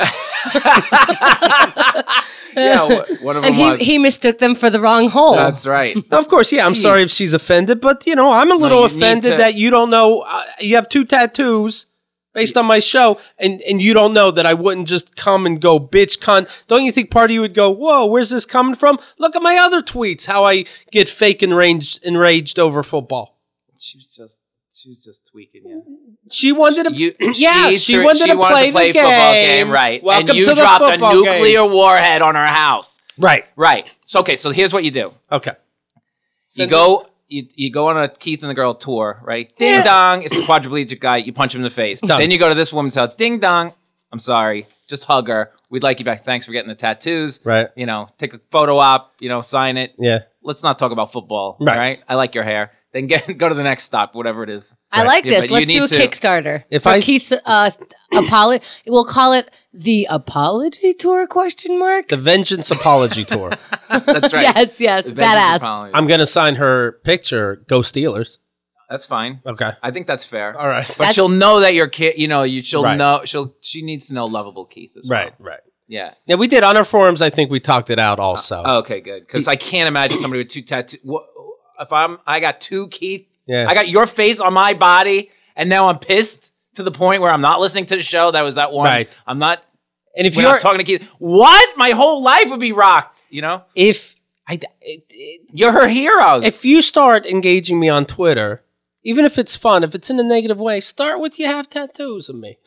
yeah, wh- one of them And was. he, he mistook them for the wrong hole. That's right. Of course, yeah, I'm Gee. sorry if she's offended, but you know, I'm a little you need offended to- that you don't know uh, you have two tattoos based on my show, and, and you don't know that I wouldn't just come and go bitch cunt. Don't you think part of you would go, whoa, where's this coming from? Look at my other tweets, how I get fake enraged enraged over football. She was just, she was just tweaking you. She wanted to, You, yeah, she's she through- wanted she to wanted play, to play the football game. game, right? Welcome and you to the dropped a football nuclear game. warhead on her house. Right. Right. So okay. So here's what you do. Okay. You Send go. You, you go on a Keith and the Girl tour, right? Ding Yeah. dong. It's a quadriplegic guy. You punch him in the face. Done. Then you go to this woman's house. Ding dong. I'm sorry. Just hug her. We'd like you back. Thanks for getting the tattoos. Right. You know, take a photo op. You know, sign it. Yeah. Let's not talk about football. Right. Right. I like your hair. Then get go to the next stop, whatever it is. I like Yeah, this. but you Let's do need a to- Kickstarter. If for I- Keith's uh, apology, we'll call it the Apology Tour? Question mark. The Vengeance Apology Tour. That's right. Yes, yes, The Vengeance badass. Apology. I'm going to sign her picture, Go Steelers. That's fine. Okay. I think that's fair. All right. But That's- she'll know that your kid, you know, you she'll Right. know she'll she needs to know lovable Keith as well. Right, right. Yeah. Yeah, we did on our forums. I think we talked it out also. Oh, okay, good. Because I can't imagine somebody with two tattoos. If I'm, I got two Keith. Yeah. I got your face on my body, and now I'm pissed to the point where I'm not listening to the show. That was that one. Right. I'm not. and if We're you're not talking to Keith. What? My whole life would be rocked. You know. if I it, it, You're her heroes. if you start engaging me on Twitter, even if it's fun, if it's in a negative way, start with you have tattoos of me.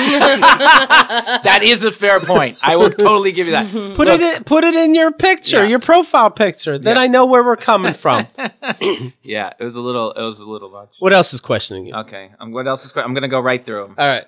that is a fair point. I will totally give you that. Put Look, it in, put it in your picture, Yeah. your profile picture. Then Yeah. I know where we're coming from. Yeah, it was a little. It was a little much. What else is questioning you? Okay. Um, what else is? que- I'm gonna go right through them. All right.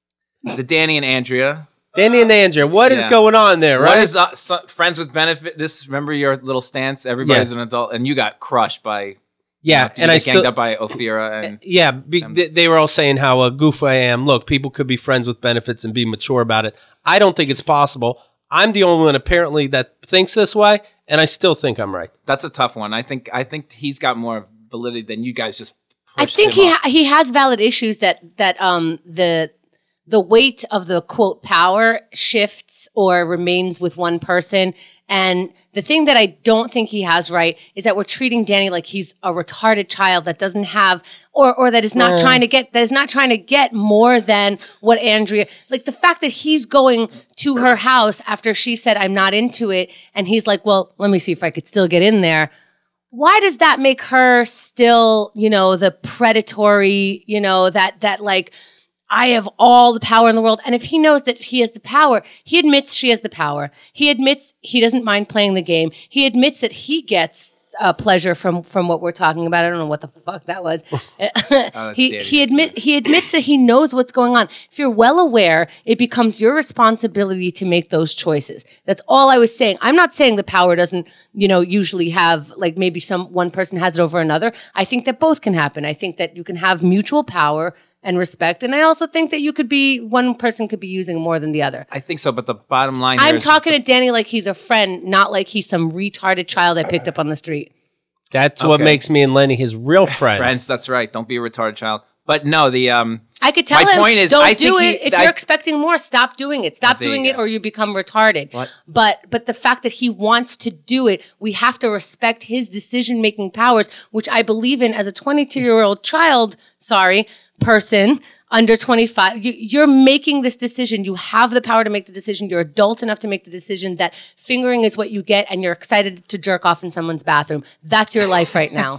The Danny and Andrea. Danny and Andrea, what is Yeah. going on there, right? What is uh, so, friends with benefit? This remember your little stance. Everybody's an adult, and you got crushed by. yeah, Did you and I get still ganged up by Ophira and. Yeah, be, Um, they, they were all saying how uh, goof I am. Look, people could be friends with benefits and be mature about it. I don't think it's possible. I'm the only one apparently that thinks this way, and I still think I'm right. That's a tough one. I think. I think he's got more validity than you guys just. I pushed think him he off. ha- he has valid issues that that um the the weight of the quote power shifts or remains with one person. And the thing that I don't think he has right is that we're treating Danny like he's a retarded child that doesn't have or or that is not Yeah. trying to get that is not trying to get more than what Andrea like the fact that he's going to her house after she said I'm not into it and he's like, well, let me see if I could still get in there. Why does that make her still, you know, the predatory, you know, that, that like, I have all the power in the world. And if he knows that he has the power, he admits she has the power. He admits he doesn't mind playing the game. He admits that he gets uh, pleasure from, from what we're talking about. I don't know what the fuck that was. that's he, Danny. he admit, he admits that he knows what's going on. If you're well aware, it becomes your responsibility to make those choices. That's all I was saying. I'm not saying the power doesn't, you know, usually have like maybe some one person has it over another. I think that both can happen. I think that you can have mutual power and respect. And I also think that you could be, one person could be using more than the other. I think so, but the bottom line. here I'm is- talking to Danny like he's a friend, not like he's some retarded child I picked up on the street. That's what Okay. makes me and Lenny his real friend. friends. That's right. Don't be a retarded child. But no, the um. I could tell My him, point is, don't I do think it. he- if I- you're expecting more, stop doing it. Stop there you doing it go. or you become retarded. What? But but the fact that he wants to do it, we have to respect his decision-making powers, which I believe in as a twenty-two-year-old child, sorry, person, under twenty-five. You, you're making this decision. You have the power to make the decision. You're adult enough to make the decision that fingering is what you get and you're excited to jerk off in someone's bathroom. That's your life right now.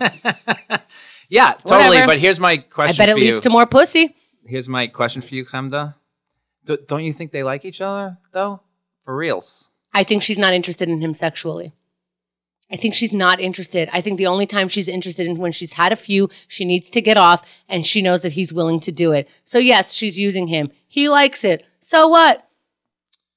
Yeah, totally. Whatever. But here's my I question. bet it for leads you. to more pussy. Here's my question for you, Khamda. Do, don't you think they like each other though? For reals? I think she's not interested in him sexually. I think she's not interested. I think the only time she's interested in when she's had a few, she needs to get off and she knows that he's willing to do it. So yes, she's using him. He likes it. So what?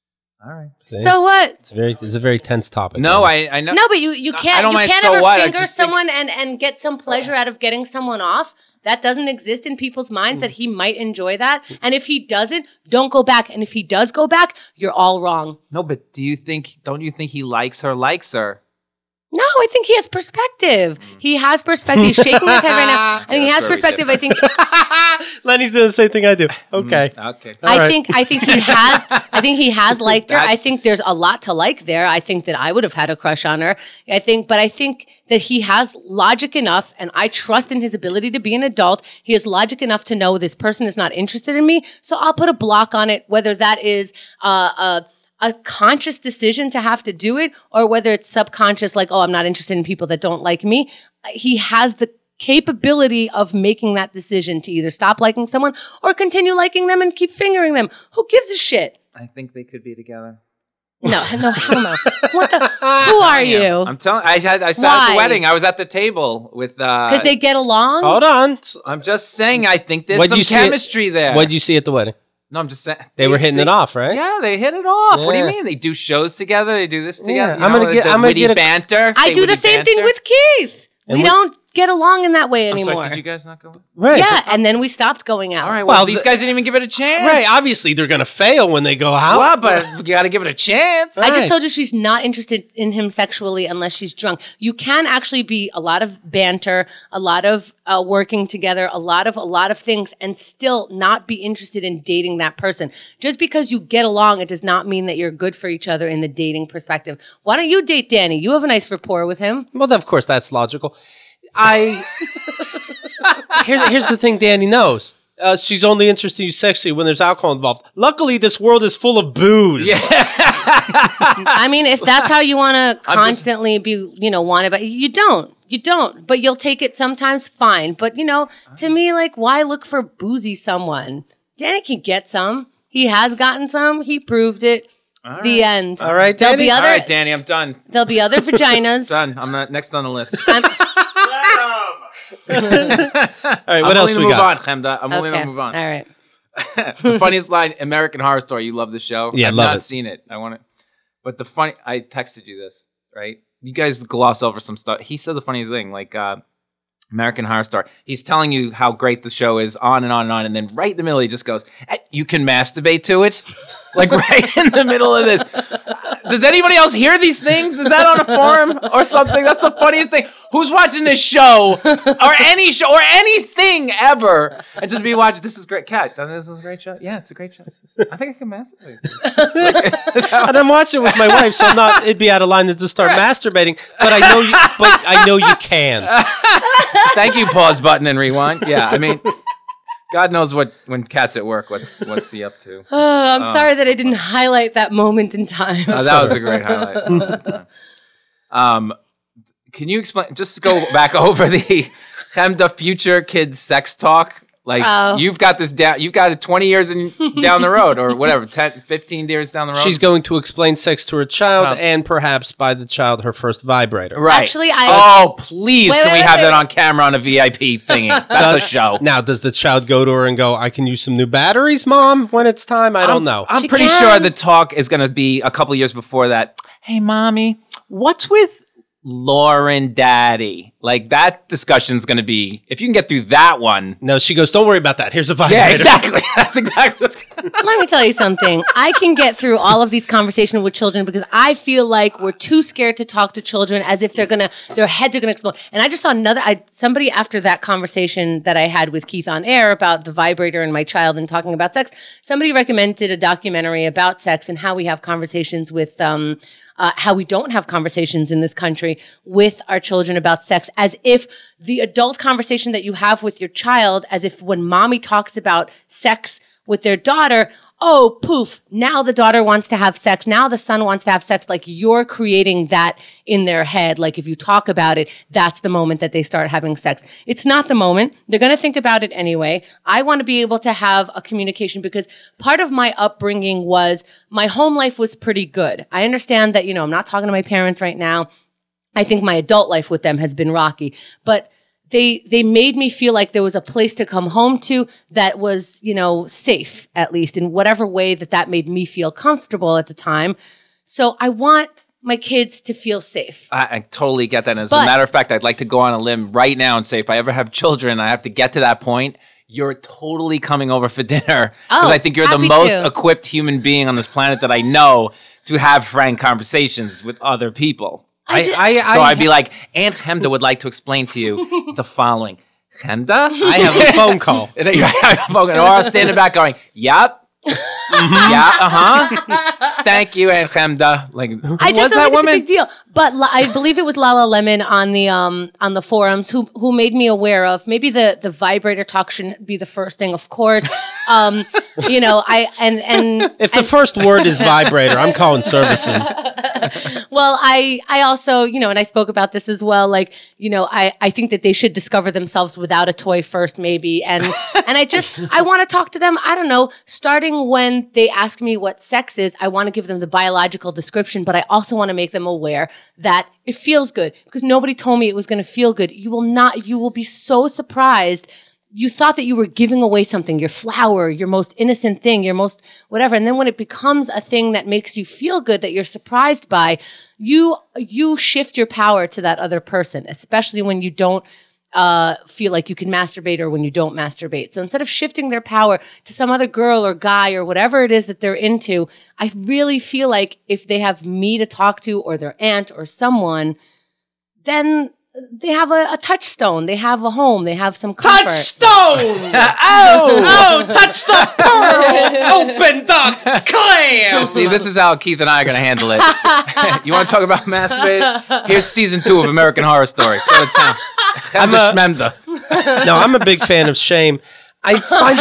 All right. See? So what? It's a very, it's a very tense topic. No, Danny. I, I know. No, but you, you I can't don't you mind can't so ever what, I finger just think- someone and, and get some pleasure out of getting someone off. That doesn't exist in people's minds that he might enjoy that. And if he doesn't, don't go back. And if he does go back, you're all wrong. No, but do you think, don't you think he likes her, likes her? No, I think he has perspective. He has perspective. He's shaking his head right now. I think he has perspective. I think Lenny's doing the same thing I do. Okay. Okay. I right. think I think he has I think he has liked her. I That's- think there's a lot to like there. I think that I would have had a crush on her. I think but I think that he has logic enough, and I trust in his ability to be an adult. He has logic enough to know this person is not interested in me, so I'll put a block on it, whether that is uh, a a conscious decision to have to do it, or whether it's subconscious, like, oh, I'm not interested in people that don't like me. He has the capability of making that decision to either stop liking someone or continue liking them and keep fingering them. Who gives a shit? I think they could be together. No, no, hell no. What the? Who are you? I'm telling. I had. I sat at Why? the wedding. I was at the table with. uh Because they get along? Hold on. I'm just saying. I think there's What'd some you see it- chemistry there. What'd you see at the wedding? No, I'm just saying. They were hitting it off, right? Yeah, they hit it off. What do you Yeah. mean? They do shows together. They do this together. Yeah, you I'm know, gonna get- the I'm gonna witty get a- banter. I They do the witty same thing banter. with Keith. And we we- don't get along in that way I'm anymore. sorry, did you guys not go? Right. yeah, and then we stopped going out. All right. Well, Well, these the- guys didn't even give it a chance. Right. Obviously, they're going to fail when they go out. Well, but you got to give it a chance. I Right. just told you she's not interested in him sexually unless she's drunk. You can actually be a lot of banter, a lot of uh, working together, a lot of a lot of things, and still not be interested in dating that person. Just because you get along, it does not mean that you're good for each other in the dating perspective. Why don't you date Danny? You have a nice rapport with him. Well, of course, that's logical. I here's here's the thing. Danny knows uh, she's only interested in you sexually when there's alcohol involved. Luckily, this world is full of booze. I mean, if that's how you want to I'm just- constantly be, you know, wanted, but you don't. You don't. But you'll take it sometimes, fine. But, you know, to me, like, why look for boozy someone? Danny can get some. He has gotten some. He proved it. All The right. end. All right, There'll Danny. be All other. right, Danny, I'm done. There'll be other vaginas. Done. I'm not next on the list. I'm- All right. What I'm else willing to we move got? on, Chemda. I'm willing okay. to move on. All right. The funniest line, American Horror Story. You love the show. Yeah, I've love not it. seen it. I want it. But the funny, I texted you this, right? You guys gloss over some stuff. He said the funny thing, like uh, American Horror Story. He's telling you how great the show is, on and on and on, and then right in the middle, he just goes, "Eh, "You can masturbate to it," like right in the middle of this. Does anybody else hear these things? Is that on a forum or something? That's the funniest thing. Who's watching this show or any show or anything ever and just be watching? This is great, Cat. This is a great show. Yeah, it's a great show. I think I can masturbate. And I'm watching it with my wife, so I'm not. It'd be out of line to just start masturbating. But I know you. But I know you can. Thank you. Pause button and rewind. Yeah, I mean, God knows what when Cat's at work. What's what's he up to? Oh, I'm Oh, sorry that so I didn't highlight that moment in time. Oh, that was a great highlight. um, can you explain? Just go back over the Chemda future kids sex talk. Like Oh. you've got this down. You've got it twenty years in, down the road, or whatever, ten, fifteen years down the road. She's going to explain sex to her child, Child. and perhaps buy the child her first vibrator. right. Actually, I- Oh, please! Wait, can wait, we wait, have wait, that wait. on camera on a V I P thingy? That's a show. Now, does the child go to her and go, "I can use some new batteries, Mom, when it's time"? I don't I'm, know. I'm She pretty can. sure the talk is going to be a couple years before that. Hey, mommy, what's with Lauren Daddy? Like that discussion's going to be, if you can get through that one. No, she goes, "Don't worry about that. Here's a vibrator." Yeah, exactly. That's exactly what's going to Let me tell you something. I can get through all of these conversations with children because I feel like we're too scared to talk to children as if they're gonna, their heads are gonna explode. And I just saw another, I somebody after that conversation that I had with Keith on air about the vibrator and my child and talking about sex, somebody recommended a documentary about sex and how we have conversations with, um, uh, how we don't have conversations in this country with our children about sex, as if the adult conversation that you have with your child, as if when mommy talks about sex with their daughter, oh, poof, now the daughter wants to have sex. Now the son wants to have sex. Like you're creating that in their head. Like if you talk about it, that's the moment that they start having sex. It's not the moment. They're going to think about it anyway. I want to be able to have a communication because part of my upbringing was my home life was pretty good. I understand that, you know, I'm not talking to my parents right now. I think my adult life with them has been rocky, but they they made me feel like there was a place to come home to that was, you know, safe, at least in whatever way that that made me feel comfortable at the time. So I want my kids to feel safe. I, I totally get that. And as But- a matter of fact, I'd like to go on a limb right now and say if I ever have children, I have to get to that point. You're totally coming over for dinner because Oh, I think you're the happy most to. equipped human being on this planet that I know to have frank conversations with other people. I, ju- I, I, So I'd be like, Aunt Chemda would like to explain to you the following. Chemda? I have a phone call. And then you have a phone call, or I'll stand in the back going, yep. Yeah, uh-huh. Thank you, Aunt Chemda. Like, who I just was don't that think woman? it's a big deal. But La- I believe it was Lala Lemon on the um on the forums who who made me aware of maybe the the vibrator talk shouldn't be the first thing, of course. Um, you know, I and and If the and- first word is vibrator, I'm calling services. well, I I also, you know, and I spoke about this as well. Like, you know, I I think that they should discover themselves without a toy first, maybe. And and I just I want to talk to them. I don't know, starting when they ask me what sex is, I want to give them the biological description, but I also want to make them aware that it feels good because nobody told me it was going to feel good. You will not. You will be so surprised. You thought that you were giving away something, your flower, your most innocent thing, your most whatever. And then when it becomes a thing that makes you feel good, that you're surprised by, you you shift your power to that other person, especially when you don't uh, feel like you can masturbate or when you don't masturbate. So instead of shifting their power to some other girl or guy or whatever it is that they're into, I really feel like if they have me to talk to or their aunt or someone, then they have a, a touchstone. They have a home. They have some comfort. Touchstone! Oh! Oh, touch the pearl! Open the clam! See, this is how Keith and I are going to handle it. You want to talk about masturbating? Here's season two of American Horror Story. Go to town. I'm a- Chemda Schmemda. No, I'm a big fan of shame. I find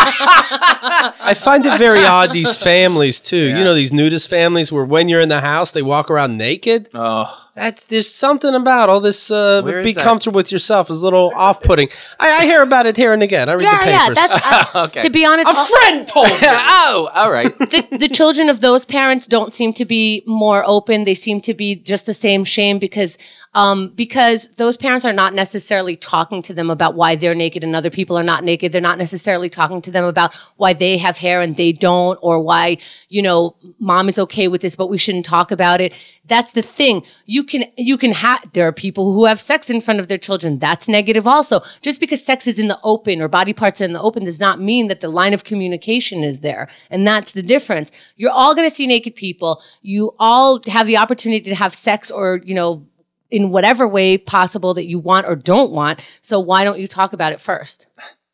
it I find it very odd, these families too. Yeah. You know, these nudist families where when you're in the house they walk around naked. Oh, That there's something about all this uh Where is be that? comfortable with yourself is a little off putting. I, I hear about it here and again. I read Yeah, the yeah. papers. That's I, Okay. to be honest. a friend told me. oh, all right. the, the children of those parents don't seem to be more open. They seem to be just the same shame because um, because those parents are not necessarily talking to them about why they're naked and other people are not naked. They're not necessarily talking to them about why they have hair and they don't, or why, you know, mom is okay with this, but we shouldn't talk about it. That's the thing. You can, you can have, there are people who have sex in front of their children. That's negative also. Just because sex is in the open or body parts are in the open does not mean that the line of communication is there. And that's the difference. You're all going to see naked people. You all have the opportunity to have sex or, you know, in whatever way possible that you want or don't want. So why don't you talk about it first?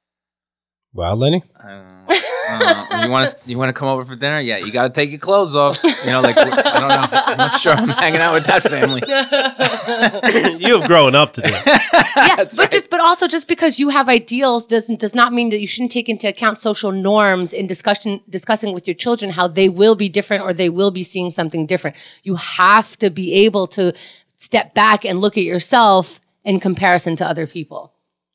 Well, Lenny. Uh, uh, you want to you want to come over for dinner? Yeah, you got to take your clothes off. You know, like I don't know. I'm not sure I'm hanging out with that family. You have grown up to do. Yeah, That's but right. just but also just because you have ideals doesn't does not mean that you shouldn't take into account social norms in discussion discussing with your children how they will be different or they will be seeing something different. You have to be able to step back and look at yourself in comparison to other people.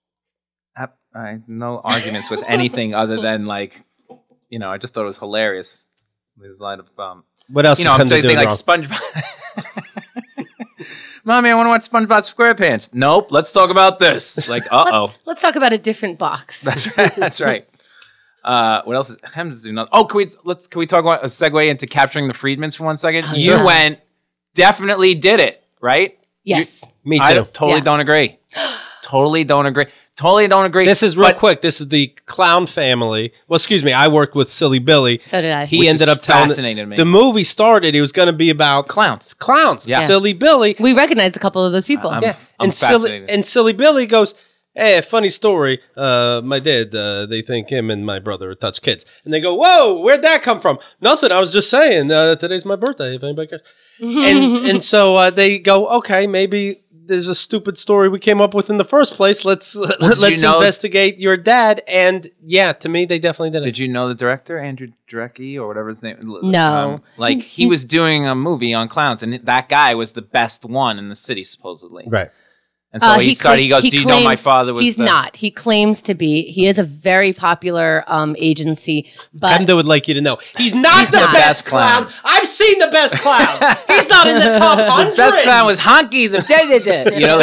I, I have no arguments with anything other than like, you know, I just thought it was hilarious. There's a lot of um, What else you know, has I'm come to saying do things wrong? like SpongeBob. Mommy, I want to watch SpongeBob SquarePants. Nope, let's talk about this. Like, uh oh. Let's talk about a different box. That's right. That's right. Uh, what else? Is, Hems do nothing. Oh, can we let's can we talk about a segue into capturing the Freedmans for one second? Oh, you yeah. went definitely did it, right? Yes. Me I too. totally Yeah. don't agree. Totally don't agree. Totally don't agree. This is real But- quick. This is the clown family. Well, excuse me. I worked with Silly Billy. So did I. He Which ended is up telling fascinating to me. the movie started. It was going to be about Clowns. Clowns. Yeah. Silly Billy. We recognized a couple of those people. I'm- Yeah. I'm and silly fascinated. and Silly Billy goes, "Hey, funny story. Uh, my dad. Uh, they think him and my brother touch kids." And they go, "Whoa, where'd that come from?" "Nothing. I was just saying. Uh, today's my birthday. If anybody cares." and and so uh, they go, "Okay, maybe." There's a stupid story we came up with in the first place. Let's did let's you know- investigate your dad. And yeah, to me, they definitely did it. Did you know the director, Andrew Drecke, or whatever his name? No. Um, like, he was doing a movie on clowns, and that guy was the best one in the city, supposedly. Right. And so Uh, he, started. He cla- goes, "Do you know my father was?" He's the-" not. He claims to be. He is a very popular um, agency, but Kenda would like you to know he's not He's the not. best, Best clown. clown. I've seen the best clown. He's not in the top hundred. Best clown was Honky the da-da-da, you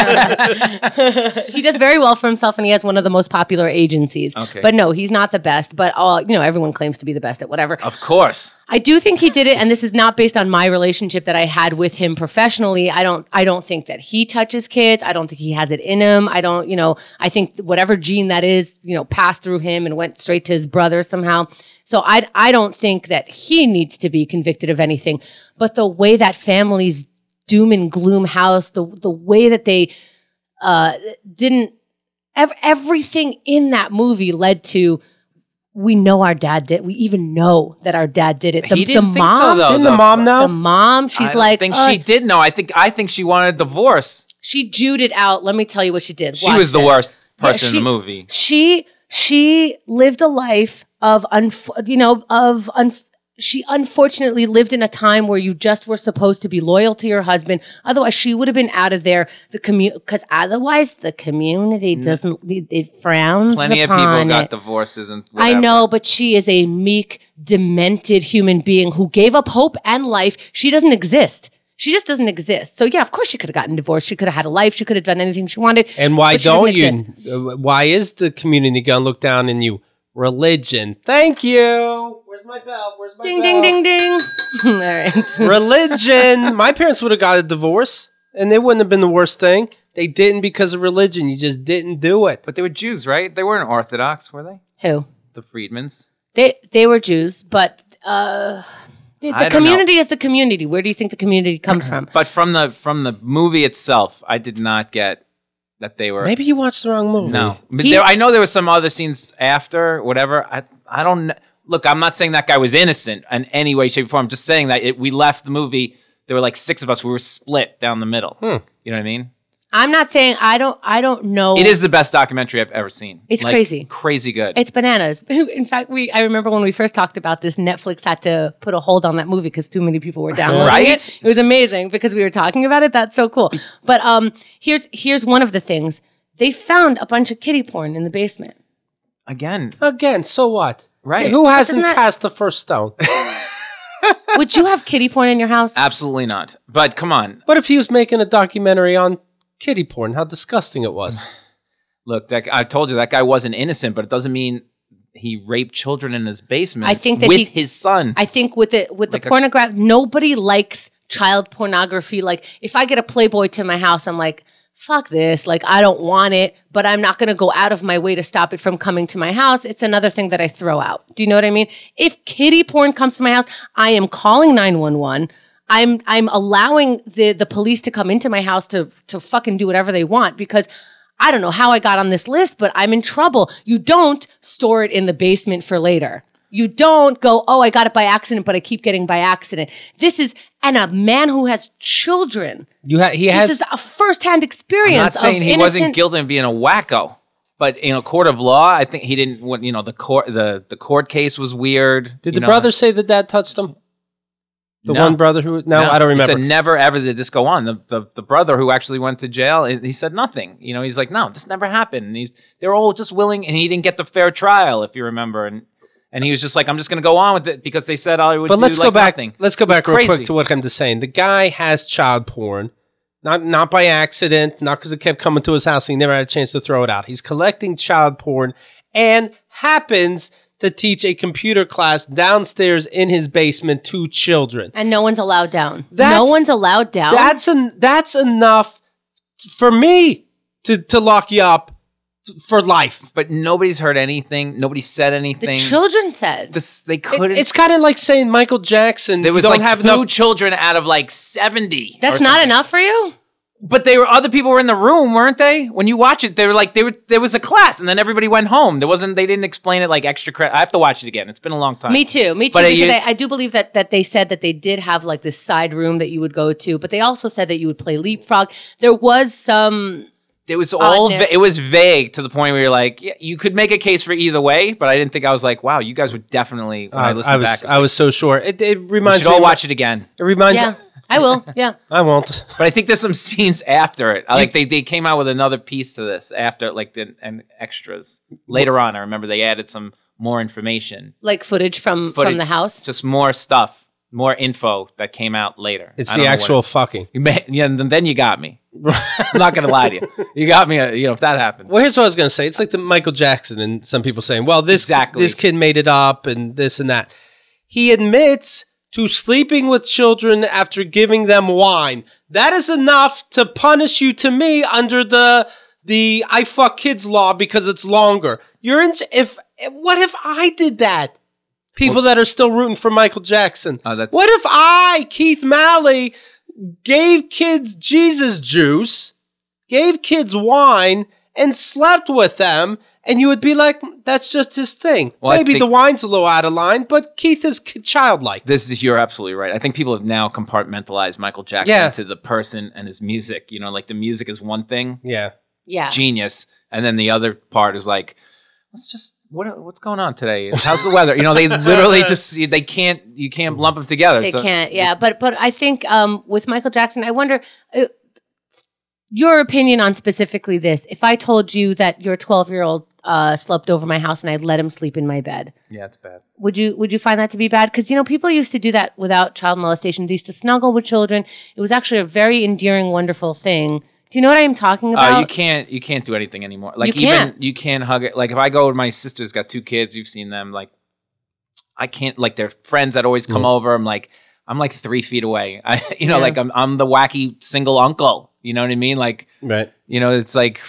know. he does very well for himself, and he has one of the most popular agencies. Okay. But no, he's not the best. But all you know, everyone claims to be the best at whatever. Of course. I do think he did it, and this is not based on my relationship that I had with him professionally. I don't, I don't think that he touches kids. I don't think he has it in him. I don't, you know, I think whatever gene that is, you know, passed through him and went straight to his brother somehow. So I, I don't think that he needs to be convicted of anything. But the way that family's doom and gloom house, the the way that they uh, didn't, ev- everything in that movie led to. We know our dad did. We even know that our dad did it. The, he didn't the think mom, so, though. Didn't the though. mom know? the mom, she's I like, think uh, she did know. I think I think she wanted a divorce. she Jewed it out. Let me tell you what she did. She Watch was the this. worst Yeah, person she- in the movie. She she lived a life of unf- you know of un- she unfortunately lived in a time where you just were supposed to be loyal to your husband. Otherwise, she would have been out of there. The commu because otherwise the community doesn't it, it frowns Plenty of upon people got it. divorces and I whatever. know, but she is a meek, demented human being who gave up hope and life. She doesn't exist. She just doesn't exist. So yeah, of course she could have gotten divorced. She could have had a life. She could have done anything she wanted. And why but she doesn't don't you? exist. uh, Why is the community gonna look down on you? Religion. Thank you. Where's my bell? Where's my Ding, bell? ding, ding, ding. All right. Religion. My parents would have got a divorce, and it wouldn't have been the worst thing. They didn't because of religion. You just didn't do it. But they were Jews, right? They weren't Orthodox, were they? Who? The Friedmans. They they were Jews, but uh, the, I the don't community is the community. Where do you think the community comes from? But from the from the movie itself, I did not get that they were. Maybe you watched the wrong movie. No, but He- there, I know there were some other scenes after, whatever. I I don't kn- look. I'm not saying that guy was innocent in any way, shape, or form. I'm just saying that it, we left the movie. There were like six of us. We were split down the middle. Hmm. You know what I mean? I'm not saying I don't I don't know. It is the best documentary I've ever seen. It's Like, crazy. crazy good. It's bananas. In fact, we I remember when we first talked about this, Netflix had to put a hold on that movie because too many people were downloading Right? it. It was amazing because we were talking about it. That's so cool. But um, here's here's one of the things. They found a bunch of kiddie porn in the basement. Again, Again, so what? right? Who hasn't Isn't that- cast the first stone? Would you have kiddie porn in your house? Absolutely not. But come on, What if he was making a documentary on kiddie porn? How disgusting it was. look. That I told you that guy wasn't innocent, but it doesn't mean he raped children in his basement. I think that with he- his son. I think with the with Like the a- pornograph, nobody likes child pornography. Like if I get a Playboy to my house, I'm like, fuck this. Like I don't want it, but I'm not going to go out of my way to stop it from coming to my house. It's another thing that I throw out. Do you know what I mean? If kiddie porn comes to my house, I am calling nine one one. I'm I'm allowing the the police to come into my house to to fucking do whatever they want because I don't know how I got on this list, but I'm in trouble. You don't store it in the basement for later. You don't go, oh, I got it by accident, but I keep getting by accident. This is, and a man who has children. You ha- he This has is a firsthand I'm experience. not saying of he innocent- wasn't guilty of being a wacko, but in a court of law, I think he didn't. What you know, the court the the court case was weird. Did you the know. brother say the dad touched him? The No. one brother who no, I don't remember. He said never ever did this go on. The, the the brother who actually went to jail, he he said nothing. You know, he's like, no, this never happened. And he's they're all just willing, and he didn't get the fair trial, if you remember. And and he was just like, I'm just going to go on with it because they said I would. But do let's like go back. nothing. Let's go It was back real crazy. quick to what I'm just saying. The guy has child porn, not not by accident, not because it kept coming to his house. He never had a chance to throw it out. He's collecting child porn and happens to teach a computer class downstairs in his basement to children. And no one's allowed down. That's- no one's allowed down. That's an that's enough for me to to lock you up for life. But nobody's heard anything. Nobody said the anything. children said. This, they It- couldn't. it's kind of like saying Michael Jackson. there was don't like have two enough. children out of like seventy. That's or not something. enough for you? But they were other people were in the room, weren't they? When you watch it, they were like they were. There was a class, and then everybody went home. There wasn't. They didn't explain it like extra credit. I have to watch it again. It's been a long time. Me too. Me too. But, uh, because you- I, I do believe that that they said that they did have like this side room that you would go to, but they also said that you would play leapfrog. There was some. It was all. Oddness. Va- it was vague to the point where you're like, yeah, you could make a case for either way. But I didn't think I was like, wow, you guys would definitely. When I Uh, listened I was back, I was so sure. It, it we reminds should me. all watch it again. It reminds. Yeah. I will. Yeah. I won't. But I think there's some scenes after it. I Like they, they came out with another piece to this after, like the and extras later on. I remember they added some more information, Like footage from Footage. from the house. just more stuff, more info that came out later. It's I the don't know what actual it- fucking. You may, yeah, and then you got me. I'm not gonna lie to you. You got me. uh, You know, if that happened. Well, here's what I was going to say. It's like the Michael Jackson and some people saying, well, this, Exactly. this kid made it up and this and that. He admits to sleeping with children after giving them wine. That is enough to punish you to me under the the I fuck kids law because it's longer. You're in if what if I did that? People Well- that are still rooting for Michael Jackson. Oh, that's- What if I, Keith Malley, gave kids Jesus juice, gave kids wine, and slept with them? And you would be like, that's just his thing. Well, I Maybe think- the wine's a little out of line, but Keith is k- childlike. This is, you're absolutely right. I think people have now compartmentalized Michael Jackson Yeah. into the person and his music. You know, like the music is one thing, Yeah. Yeah. genius, and then the other part is like, let's just what what's going on today? How's the weather? You know, they literally just they can't you can't lump them together. They So- can't. Yeah. But but I think um, with Michael Jackson, I wonder uh, your opinion on specifically this. If I told you that your twelve year old uh, slept over my house and I'd let him sleep in my bed, Yeah, it's bad. would you would you find that to be bad? Because you know people used to do that without child molestation. They used to snuggle with children. It was actually a very endearing, wonderful thing. Do you know what I'm talking about? Uh, you can't you can't do anything anymore. Like You even can't. you can't hug it. Like if I go with my sister's got two kids, you've seen them. Like I can't like their friends that always come Mm. over. I'm like I'm like three feet away. I you know Yeah. like I'm I'm the wacky single uncle. You know what I mean? Like Right. you know it's like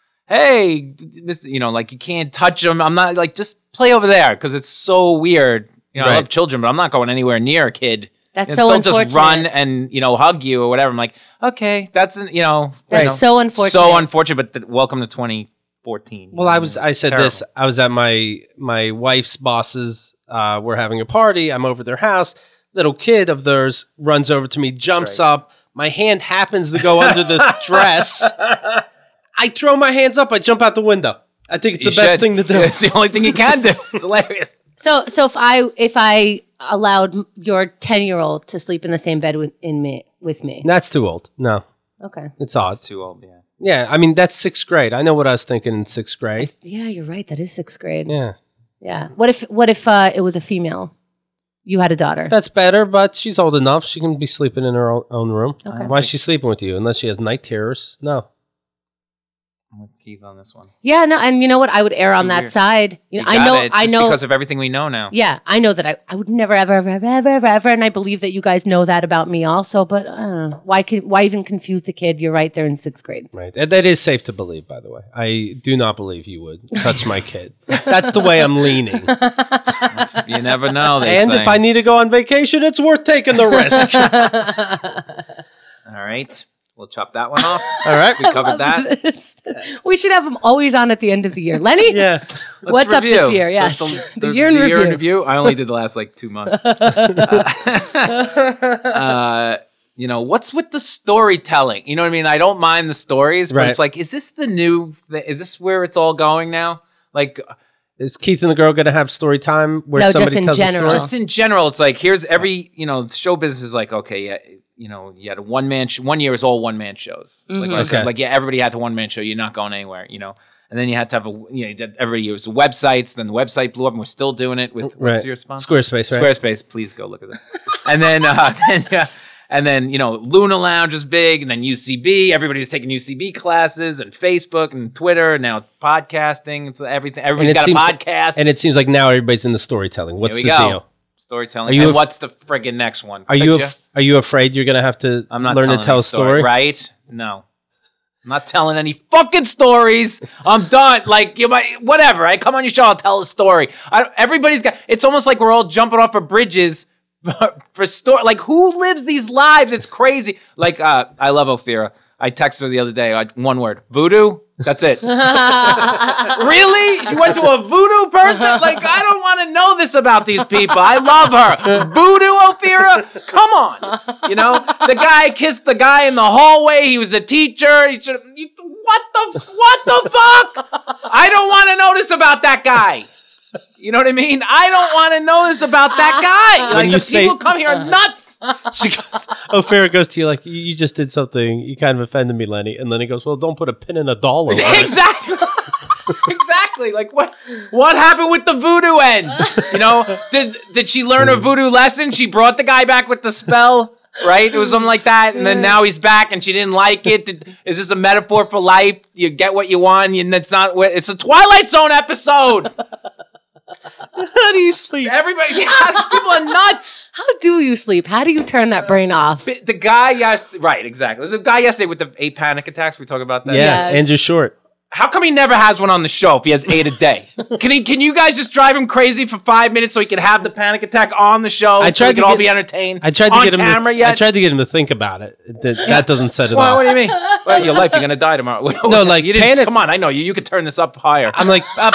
hey, Mister you know like you can't touch them. I'm not like just play over there because it's so weird. You know I Right. love children, but I'm not going anywhere near a kid. That's You so know, don't unfortunate. just run and you know hug you or whatever. I'm like, okay, that's an, you know, That's you know, so unfortunate. so unfortunate. But th- welcome to twenty fourteen. Well, I was. I said Terrible. this. I was at my my wife's bosses. Uh, we're having a party. I'm over their house. Little kid of theirs runs over to me, jumps right. up. My hand happens to go under the dress. I throw my hands up. I jump out the window. I think it's You the best should. thing to do. It's the only thing you can do. It's hilarious. So, so if I if I allowed m- your ten year old to sleep in the same bed with in me with me, That's too old. No, okay, it's odd. It's too old. Yeah. Yeah, I mean that's sixth grade. I know what I was thinking in sixth grade. yeah, you're right. That is sixth grade. Yeah, Yeah. What if what if uh, it was a female? You had a daughter. that's better. But she's old enough. She can be sleeping in her own, own room. Okay. Why is she sleeping with you? Unless she has night terrors. No. I'm with Keith on this one. Yeah, no, and you know what? I would err It's on too that weird. side. You know, You I know, got it. It's I just know. because of everything we know now. Yeah, I know that I, I would never, ever, ever, ever, ever, ever, ever, and I believe that you guys know that about me also. But uh, why could, why even confuse the kid? You're right. They're in sixth grade. Right. That, that is safe to believe, by the way. I do not believe you would touch my kid. That's the way I'm leaning. You never know. They And say. if I need to go on vacation, it's worth taking the risk. All right, we'll chop that one off. All right. We covered that. We should have them always on at the end of the year. Lenny, Yeah. Let's what's up this review. year? Yes, The, the, year in the review. year in review. I only did the last like two months. uh, you know, what's with the storytelling? You know what I mean? I don't mind the stories, but Right. it's like, is this the new? Th- is this where it's all going now? Like, Is Keith and the girl going to have story time where No, just somebody in tells general. a story? just in general, it's like here's every you know show business is like okay, yeah, you know, you had a one man. Sh- one year is all one man shows. Like, Mhm. what I said, Okay. like yeah, everybody had a one man show. You're not going anywhere, you know. And then you had to have a you know you did- everybody used websites. Then the website blew up, and we're still doing it with what's Right. your sponsor? Squarespace, right? Squarespace, please go look at it. And then, uh, then yeah, and then you know, Luna Lounge is big, and then U C B. Everybody's taking U C B classes, and Facebook, and Twitter, and now podcasting. It's everything. Everybody's it got a seems- podcast. And it seems like now everybody's into storytelling. What's Here the we go. deal? Storytelling. Are you and af- what's the friggin' next one? Are you Picture? af- are you afraid you're going to have to I'm not learn to telling tell any a story? right? No. I'm not telling any fucking stories. I'm done. Like you might, whatever. I come on your show, I'll tell a story. I, everybody's got. It's almost like we're all jumping off of bridges for, for story. Like who lives these lives? It's crazy. Like uh, I love Ophira. I texted her the other day. Like, one word: voodoo. That's it. Really? She went to a voodoo person? Like I don't want to know this about these people. I love her. Voodoo Ophira? Come on. You know, the guy kissed the guy in the hallway. He was a teacher. He should. You, what the? What the fuck? I don't want to know this about that guy. You know what I mean? I don't want to know this about that guy. When Like, you the say- people come here are nuts. She goes, oh, Farrah goes to you like, you, you just did something. You kind of offended me, Lenny. And Lenny goes, well, don't put a pin in a dollar. on it. Exactly. Exactly. Like what? What happened with the voodoo end? You know, did did she learn her voodoo lesson? She brought the guy back with the spell, right? It was something like that, and then now he's back, and she didn't like it. Did, is this a metaphor for life? You get what you want, and it's not. It's a Twilight Zone episode. How do you sleep? Everybody, yeah, these people are nuts. How do you sleep? How do you turn that brain off? The the guy, yes, right, exactly. The guy yesterday with the eight panic attacks. We talk about that. Yeah, Yes. Andrew Short. How come he never has one on the show if he has eight a day? Can he? Can you guys just drive him crazy for five minutes so he can have the panic attack on the show? I so tried we can to all get- be entertained. I tried to on get him. camera To, yet. I tried to get him to think about it. That, that doesn't set it Well, off. what do you mean? Well, your life, you're gonna die tomorrow. No, like, you didn't. panic- Come on, I know you. You could turn this up higher. I'm like, uh,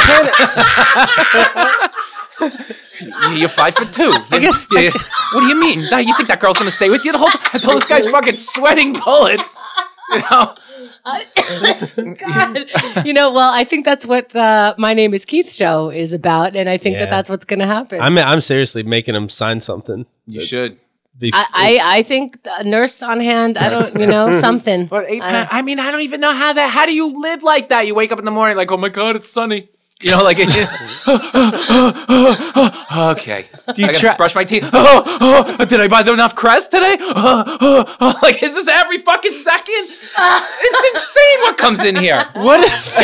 panic. You're five foot two. I guess- what do you mean? Nah, You think that girl's gonna stay with you the whole time? I told this guy's fucking sweating bullets. You know. God. You know, well, I think that's what the My Name is Keith show is about, and I think Yeah. that that's what's going to happen. I'm, I'm seriously making him sign something. You should. Be- I, I, I think a nurse on hand. I don't, you know, something. But eight I pan- I mean, I don't even know how that. How do you live like that? You wake up in the morning like, oh my god, it's sunny. You know, like, it, okay. Do you I gotta try- brush my teeth. Did I buy enough Crest today? Like, is this every fucking second? It's insane what comes in here. what if,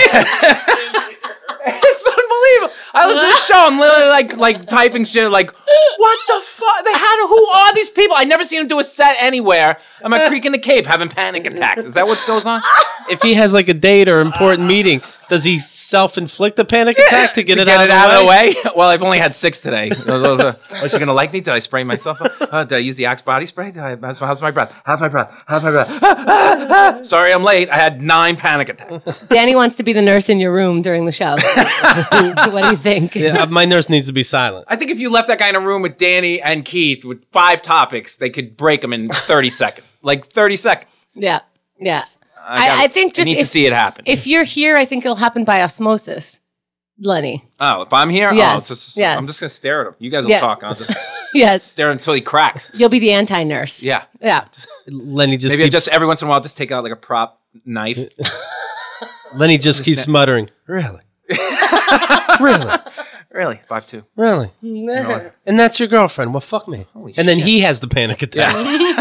It's unbelievable. I listen to the show. I'm literally like, like typing shit. Like, what the fuck? They had. Who are these people? I never seen them do a set anywhere. I'm at Creek in the Cape having panic attacks. Is that what goes on? if he has like a date or important meeting, does he self-inflict a panic attack to get, to it, get out, it of out the of the way? way. Well, I've only had six today. Was she gonna like me? Did I spray myself? Uh, did I use the Axe body spray? Did I, how's, how's my breath? How's my breath? How's my breath? Ah, ah, ah. Sorry, I'm late. I had nine panic attacks. Danny wants to be the nurse in your room during the show. What do you think? Yeah, my nurse needs to be silent. I think if you left that guy in a room with Danny and Keith with five topics, they could break them in thirty seconds. Like thirty seconds. Yeah, yeah. I, I, I think just I need if, to see it happen. if you're here, I think it'll happen by osmosis, Lenny. oh, if I'm here, Yes, oh, it's just, yes. I'm just gonna stare at him. You guys will Yeah. talk. I'll just Yes, stare until he cracks. you'll be the anti-nurse. Yeah. yeah. Lenny just Maybe I keeps, just every once in a while just take out like a prop knife. Lenny just keeps muttering, really? really? Really, five two. Really? And that's your girlfriend? Well, fuck me. Holy and then shit. he has the panic attack.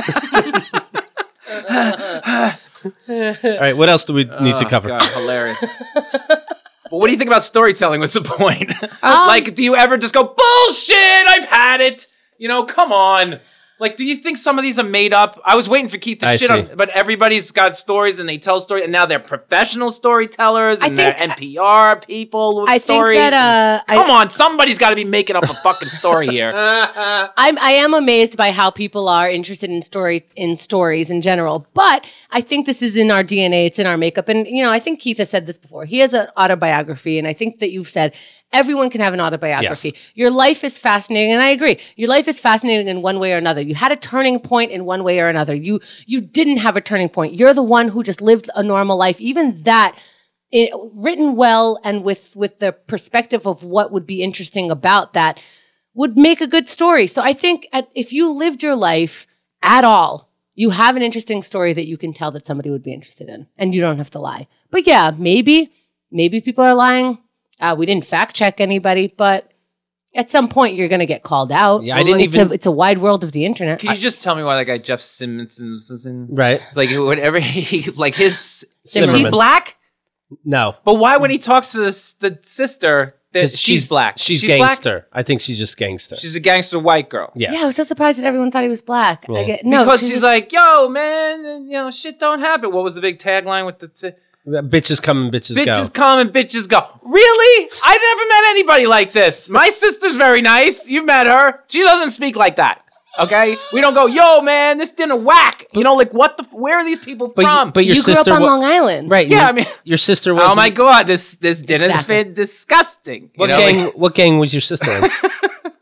All right, what else do we need to Oh, cover? God, hilarious. Well, what do you think about storytelling? What's the point? Um, like, do you ever just go, bullshit, I've had it? You know, come on. Like, do you think some of these are made up? I was waiting for Keith to I shit see. on, but everybody's got stories and they tell stories, and now they're professional storytellers I and they're think- N P R people with I think stories. that uh, I, Come on, somebody's got to be making up a fucking story here. I'm I am amazed by how people are interested in story in stories in general. But I think this is in our D N A. It's in our makeup. And you know, I think Keith has said this before. He has an autobiography, and I think that you've said everyone can have an autobiography. Yes. Your life is fascinating, and I agree. Your life is fascinating in one way or another. You had a turning point in one way or another. You you didn't have a turning point. You're the one who just lived a normal life. Even that. It, written well and with with the perspective of what would be interesting about that would make a good story. So I think at, if you lived your life at all, you have an interesting story that you can tell that somebody would be interested in, and you don't have to lie. But yeah, maybe maybe people are lying. Uh, we didn't fact check anybody, but at some point you're going to get called out. Yeah, I didn't it's even- A, it's a wide world of the internet. Can you just tell me why that guy Jeff Simmons is in? Right? Like, whatever he, like his, is he Zimmerman. black? No. But why when he talks to this, the sister, that 'Cause she's, black? She's, black? gangster. I think she's just gangster. She's a gangster white girl. yeah. Yeah, I was so surprised that everyone thought he was black. I Yeah. get, no, because she's just- like, yo, man, you know, shit don't happen. What was the big tagline with the t- Bitches come and bitches, bitches go. come and bitches go? Really? I never met anybody like this. My sister's very nice. You've met her. She doesn't speak like that. Okay, we don't go, yo, man, this dinner whack. You know, like what the? f- Where are these people But, from? you, but your you grew up sister on wa- Long Island. Right. Yeah, your, I mean- your sister was oh my god, this this dinner's Exactly. been disgusting. You What know, gang like- what gang was your sister in?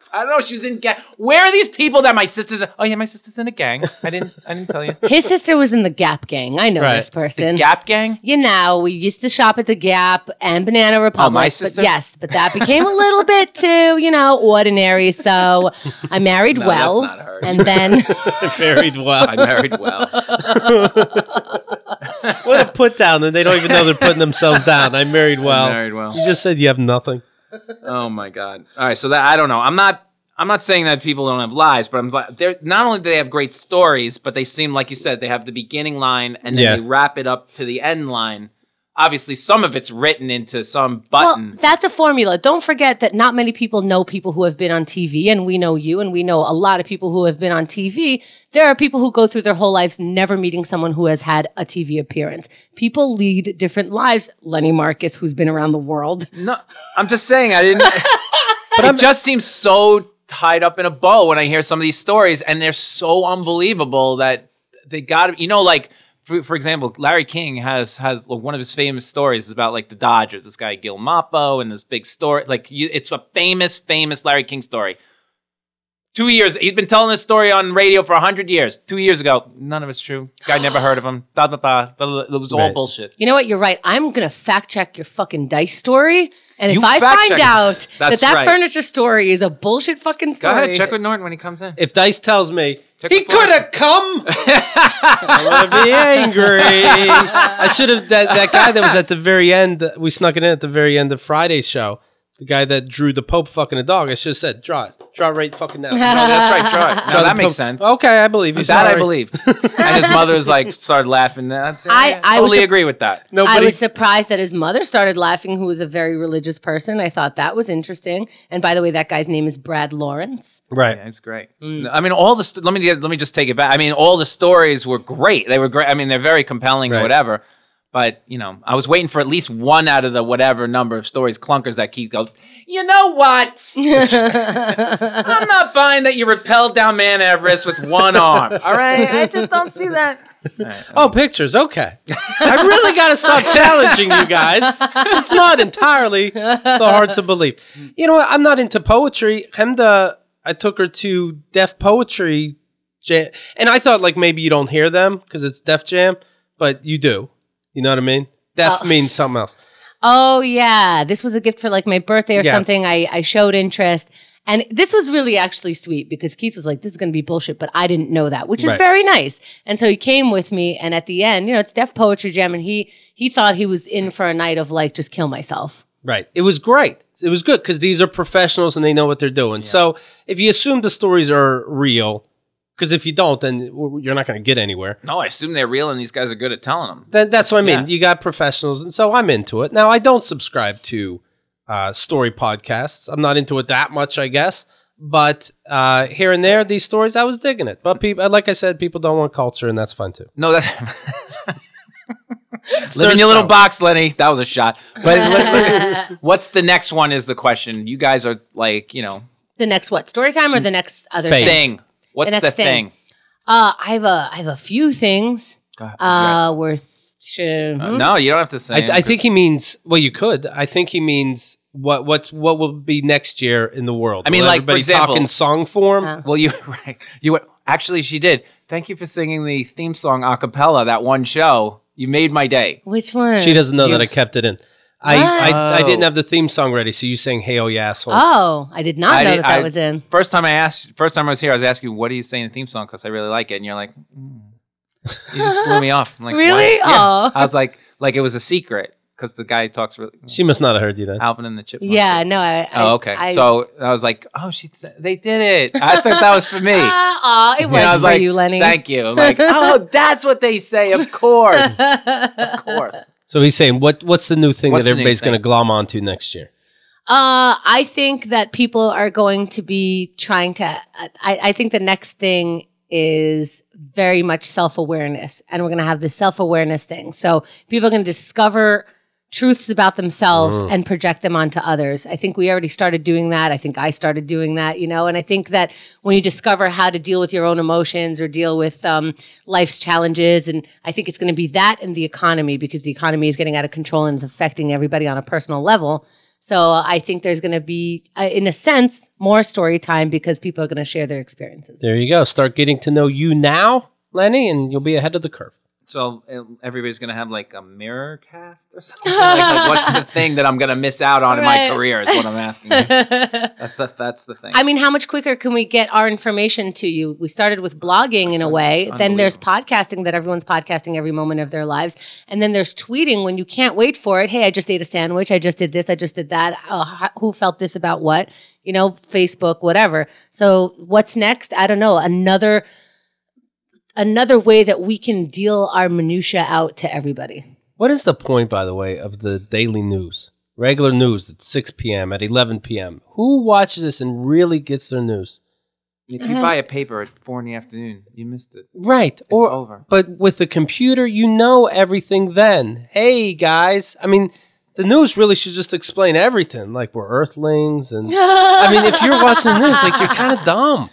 I don't know. She was in gang. Where are these people that my sister's? Oh yeah, my sister's in a gang. I didn't. I didn't tell you. His sister was in the Gap gang. I know Right. this person. The Gap gang. You know, we used to shop at the Gap and Banana Republic. Oh, my but sister? yes, but that became a little bit too, you know, ordinary. So I married No, well, that's not her. and then Married well. I married well. What a put down, and they don't even know they're putting themselves down. I married well. married well. You just said you have nothing. Oh my god. All right, so that I don't know. I'm not. I'm not saying that people don't have lives, but I'm like, they're not only do they have great stories, but they seem like you said they have the beginning line and then Yeah. they wrap it up to the end line. Obviously, some of it's written into some well, button. that's a formula. Don't forget that not many people know people who have been on T V, and we know you, and we know a lot of people who have been on T V. There are people who go through their whole lives never meeting someone who has had a T V appearance. People lead different lives. Lenny Marcus, who's been around the world. No, I'm just saying I didn't. But it just seems so tied up in a bow when I hear some of these stories, and they're so unbelievable that they got to, you know, like for, for example, Larry King has has like, one of his famous stories is about like the Dodgers. This guy Gil Mappo and this big story, like you, it's a famous, famous Larry King story. Two years, he's been telling this story on radio for a hundred years. Two years ago, none of it's true. Guy never heard of him. Da, da, da, da, it was all Right. bullshit. You know what? You're right. I'm going to fact check your fucking dice story. And You if I fact find check it. out that That's that right. furniture story is a bullshit fucking Go story. ahead, check with Norton when he comes in. If Dice tells me Check he the floor. could have come, I'm gonna be angry. I should have that that guy that was at the very end. We snuck it in at the very end of Friday's show. The guy that drew the Pope fucking a dog. I should have said, draw it, draw it right fucking now. No, that's right, draw it. Draw No, the that makes Pope- sense. Okay, I believe you. That I Sorry. believe. And his mother's like started laughing. That's, I- I was totally a- agree with that. I Nobody. was surprised that his mother started laughing, who was a very religious person. I thought that was interesting. And by the way, that guy's name is Brad Lawrence. right. Yeah, it's great. I mean, all the st- let me get, let me just take it back. I mean, all the stories were great. They were great. I mean, they're very compelling or Right. whatever. But you know, I was waiting for at least one out of the whatever number of stories clunkers that Keith goes. You know what? I'm not buying that you rappelled down Mount Everest with one arm. All right, I just don't see that. All right. Oh, pictures. Okay. I really got to stop challenging you guys. 'Cause it's not entirely so hard to believe. You know what? I'm not into poetry. Hemda, I took her to Def Poetry Jam. And I thought like maybe you don't hear them because it's Def Jam, but you do. You know what I mean? Def Oh. means something else. Oh, yeah. This was a gift for like my birthday or Yeah. something. I, I showed interest. And this was really actually sweet because Keith was like, this is going to be bullshit, but I didn't know that, which is Right. very nice. And so he came with me. And at the end, you know, it's Def Poetry Jam. And he, he thought he was in for a night of like, just kill myself. Right. It was great. It was good because these are professionals and they know what they're doing. So if you assume the stories are real, because if you don't, then w- you're not going to get anywhere. No, I assume they're real, and these guys are good at telling them. That, that's what I mean. Yeah. You got professionals, and so I'm into it. Now, I don't subscribe to uh, story podcasts. I'm not into it that much, I guess. But uh, here and there, these stories, I was digging it. But people, like I said, people don't want culture, and that's fine too. No, that's live their in your little show. box, Lenny. That was a shot. But look- look, what's the next one? Is the question. You guys are like, you know, The next what? Story time or the next other Phase. thing? thing. What's the, next thing? thing. Uh, I have a, I have a few things. Go ahead. Uh, worth. Sh- Uh, no, you don't have to say. I, 'em, I think 'cause- he means, well, you could. I think he means what what what will be next year in the world. I mean, Will like, for everybody example- talk in song form. Uh. Well, you right. You went, actually, she did. Thank you for singing the theme song a cappella that one show. You made my day. Which one? She doesn't know He that was- I kept it in. I, What? I I didn't Oh. have the theme song ready, so you sang "Hey Oh Yeah Assholes." Oh, I did not I know did- that that I- was in. First time I asked, first time I was here, I was asking you, what do you say in the theme song? Because I really like it. And you're like, mm. You just blew me off. I'm like, Really? what? Yeah. Aw. I was like, like it was a secret because the guy talks really. She must not have heard you then. Alvin and the Chipmunks. Yeah, no, I. I Oh, okay. I, so I was like, oh, she, they did it. I thought that was for me. Ah, aw, it And was I was for like, you, Lenny. Thank you. I'm like, oh, that's what they say. Of course, of course. So he's saying, what what's the new thing What's that the new everybody's going to thing? glom onto next year? Uh, I think that people are going to be trying to. I, I think the next thing is very much self awareness, and we're going to have this self awareness thing. So people are going to discover truths about themselves and project them onto others. I think we already started doing that. I think I started doing that, you know, and I think that when you discover how to deal with your own emotions or deal with um, life's challenges, and I think it's going to be that and the economy, because the economy is getting out of control and it's affecting everybody on a personal level. So I think there's going to be, uh, in a sense, more story time because people are going to share their experiences. There you go. Start getting to know you now, Lenny, and you'll be ahead of the curve. So uh, everybody's going to have like a mirror cast or something? like, like, what's the thing that I'm going to miss out on Right. in my career is what I'm asking you. That's the, that's the thing. I mean, how much quicker can we get our information to you? We started with blogging in a way. Then there's podcasting that everyone's podcasting every moment of their lives. And then there's tweeting when you can't wait for it. Hey, I just ate a sandwich. I just did this. I just did that. Uh, who felt this about what? You know, Facebook, whatever. So what's next? I don't know. Another... Another way that we can deal our minutia out to everybody. What is the point, by the way, of the daily news? Regular news at six p.m., at eleven p.m. Who watches this and really gets their news? if you buy a paper at four in the afternoon, you missed it. Right. It's or, over. But with the computer, you know everything then. Hey, guys. I mean, the news really should just explain everything. Like, we're earthlings. And I mean, if you're watching the news, like, you're kind of dumb.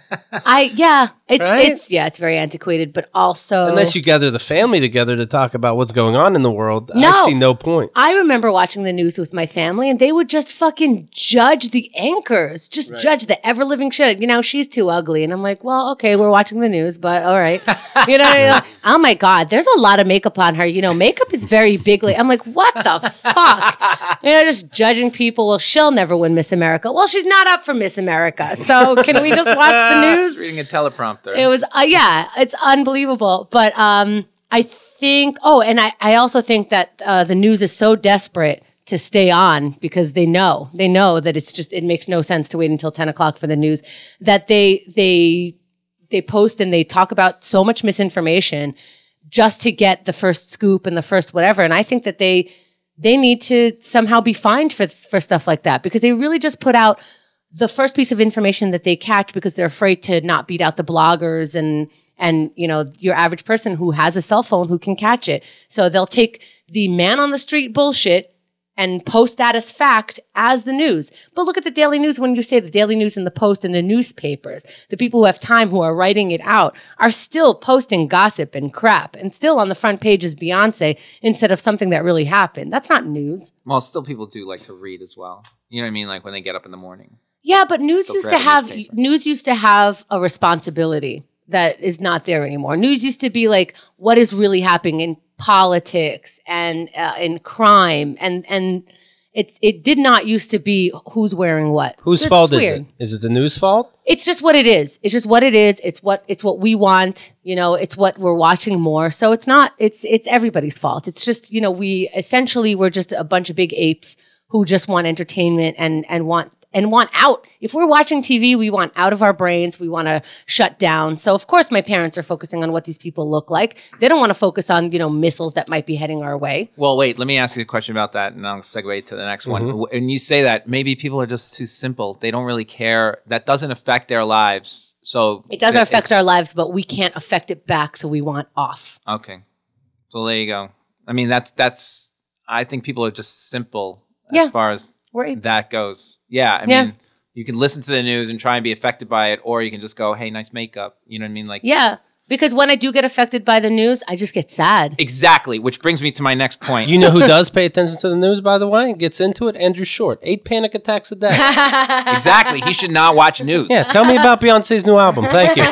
I, yeah, it's, Right? it's, yeah, it's very antiquated, but also. Unless you gather the family together to talk about what's going on in the world, No. I see no point. I remember watching the news with my family, and they would just fucking judge the anchors, just judge the ever living shit. You know, she's too ugly, and I'm like, well, okay, we're watching the news, but all right. You know, you're like, oh my god, there's a lot of makeup on her. You know, makeup is very bigly. I'm like, what the fuck? You know, just judging people. Well, she'll never win Miss America. Well, she's not up for Miss America, so can we just watch the news? Reading a teleprompter. It was, uh, yeah, it's unbelievable. But um, I think, oh, and I, I also think that uh, the news is so desperate to stay on because they know, they know that it's just, it makes no sense to wait until ten o'clock for the news, that they, they, they post and they talk about so much misinformation just to get the first scoop and the first whatever. And I think that they, they need to somehow be fined for, for stuff like that because they really just put out the first piece of information that they catch because they're afraid to not beat out the bloggers and, and, you know, your average person who has a cell phone who can catch it. So they'll take the man on the street bullshit and post that as fact as the news. But look at the Daily News when you say the Daily News and the Post and the newspapers. The people who have time who are writing it out are still posting gossip and crap and still on the front page is Beyonce instead of something that really happened. That's not news. Well, still people do like to read as well. You know what I mean? Like when they get up in the morning. Yeah, but news They'll used to grab a have newspaper. news used to have a responsibility that is not there anymore. News used to be like what is really happening in politics and uh, in crime, and and it it did not used to be who's wearing what. Whose That's fault weird. is it? Is it the news fault? It's just what it is. It's just what it is. It's what it's what we want. You know, it's what we're watching more. So it's not. It's it's everybody's fault. It's just you know we essentially we're just a bunch of big apes who just want entertainment and and want. And want out. If we're watching T V, we want out of our brains. We want to shut down. So, of course, my parents are focusing on what these people look like. They don't want to focus on, you know, missiles that might be heading our way. Well, wait, let me ask you a question about that, and I'll segue to the next one. When you say that, maybe people are just too simple. They don't really care. That doesn't affect their lives. So It doesn't it's- affect our lives, but we can't affect it back, so we want off. Okay. So there you go. I mean, that's, that's, I think people are just simple Yeah. as far as We're apes. that goes. Yeah. I Yeah. mean, you can listen to the news and try and be affected by it, or you can just go, hey, nice makeup. You know what I mean? Like, Yeah, because when I do get affected by the news, I just get sad. exactly. Which brings me to my next point. You know who does pay attention to the news, by the way, and gets into it? Andrew Short. Eight panic attacks a day. Exactly. He should not watch news. Yeah, tell me about Beyonce's new album. Thank you.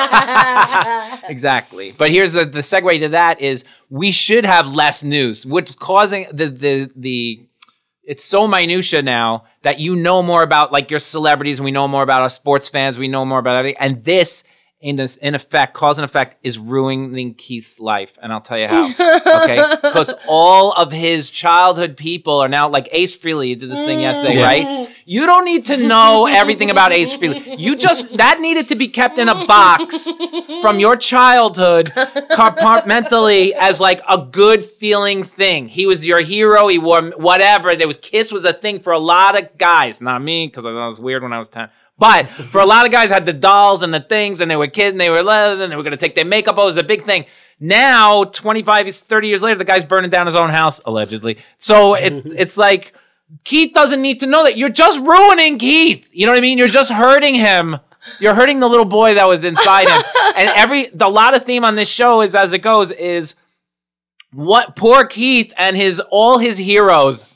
Exactly. But here's the, the segue to that is we should have less news. What's causing the, the, the, it's so minutia now that you know more about like your celebrities and we know more about our sports fans. We know more about everything. And this, in, this, in effect, cause and effect is ruining Keith's life. And I'll tell you how. Okay? Because all of his childhood people are now like Ace Frehley. You did this thing yesterday, Yeah. right? You don't need to know everything about Ace Frehley. You just, that needed to be kept in a box from your childhood compartmentally as like a good feeling thing. He was your hero. He wore whatever. There was Kiss was a thing for a lot of guys. Not me, because I thought it was weird when I was ten. But for a lot of guys had the dolls and the things and they were kids and they were and they were going to take their makeup off. It was a big thing. Now, twenty-five, thirty years later, the guy's burning down his own house, allegedly. So it's it's like Keith doesn't need to know that. You're just ruining Keith. You know what I mean? You're just hurting him. You're hurting the little boy that was inside him. And every the lot of theme on this show is as it goes is what poor Keith and his all his heroes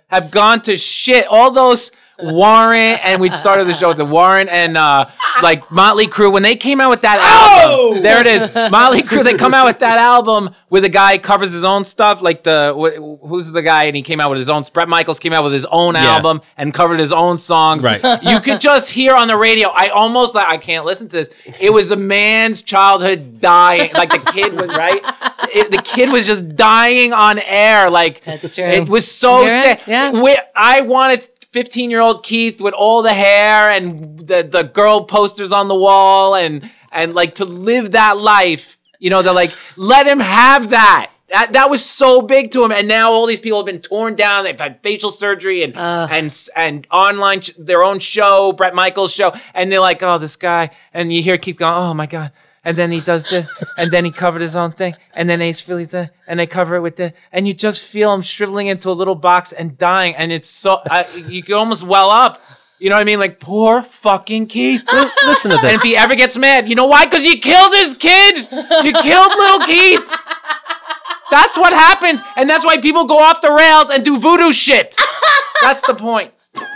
have gone to shit. All those Warren, and we started the show with the Warren and uh, like Motley Crue. When they came out with that album, oh! there it is. Motley Crue, they come out with that album where the guy covers his own stuff. Like the, wh- who's the guy? And he came out with his own, Bret Michaels came out with his own yeah. album and covered his own songs. Right. You could just hear on the radio, I almost, like, I can't listen to this. It was a man's childhood dying. Like the kid was, right? It, the kid was just dying on air. Like, that's true. It was so You're sad. Right? Yeah. We, I wanted fifteen-year-old Keith with all the hair and the, the girl posters on the wall and and like to live that life. You know, they're like, let him have that. That that was so big to him. And now all these people have been torn down. They've had facial surgery and uh. and and online sh- their own show, Bret Michaels' show, and they're like, oh, this guy. And you hear Keith going, oh my God. And then he does this, and then he covered his own thing, and then Ace Philly's the, and they cover it with the, and you just feel him shriveling into a little box and dying, and it's so, I, you can almost well up. You know what I mean? Like, poor fucking Keith. L- listen to this. And if he ever gets mad, you know why? Because you killed his kid. You killed little Keith. That's what happens, and that's why people go off the rails and do voodoo shit. That's the point.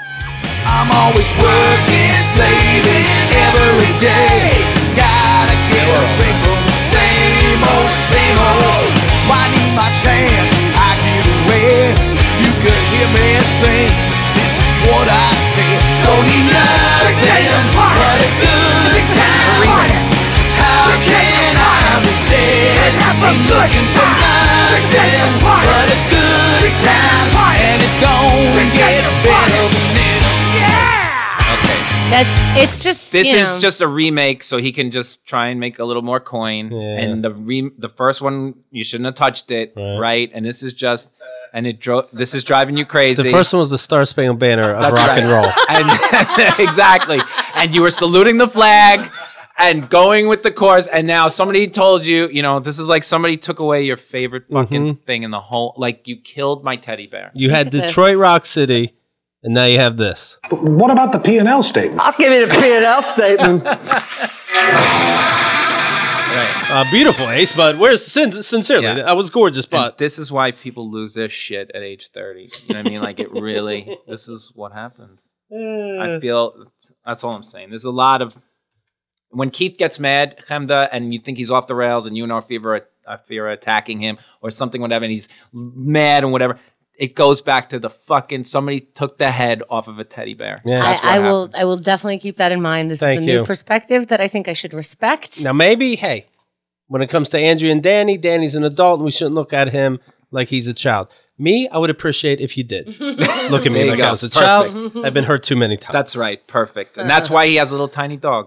I'm always working, saving every day. Gotta get a break from the same old, same old. Why need my chance? I get away. You could hear me think this is what I say. Don't need nothing but a good time. How can I resist? Ain't looking for nothing but a good time, and it don't get better than this. Okay. That's it's just this you is know. just a remake, so he can just try and make a little more coin. Yeah. And the re- the first one you shouldn't have touched it, right? right? And this is just, and it drove. This is driving you crazy. The first one was the Star Spangled Banner of That's rock right. and roll. And exactly. And you were saluting the flag and going with the chorus, and now somebody told you, you know, this is like somebody took away your favorite fucking Mhm. thing in the whole. Like you killed my teddy bear. You had Detroit Rock City, and now you have this. What about the P and L statement? I'll give you the P and L statement. Right. Uh, beautiful, Ace, but where's sin- sincerely? Yeah. That was gorgeous, but And this is why people lose their shit at age thirty. You know what I mean? Like it really. This is what happens. I feel that's all I'm saying. There's a lot of when Keith gets mad, Chemda, and you think he's off the rails, and you and Arfia are, Arfia are attacking him or something, whatever, and he's mad and whatever. It goes back to the fucking somebody took the head off of a teddy bear. Yeah. That's what I, I will happened. I will definitely keep that in mind. This Thank is a you. new perspective that I think I should respect. now maybe, hey, when it comes to Andrea and Danny, Danny's an adult, and we shouldn't look at him like he's a child. Me, I would appreciate if you did. Look at me There you like go. I was a Perfect. child. I've been hurt too many times. That's right, perfect, and that's why he has a little tiny dog.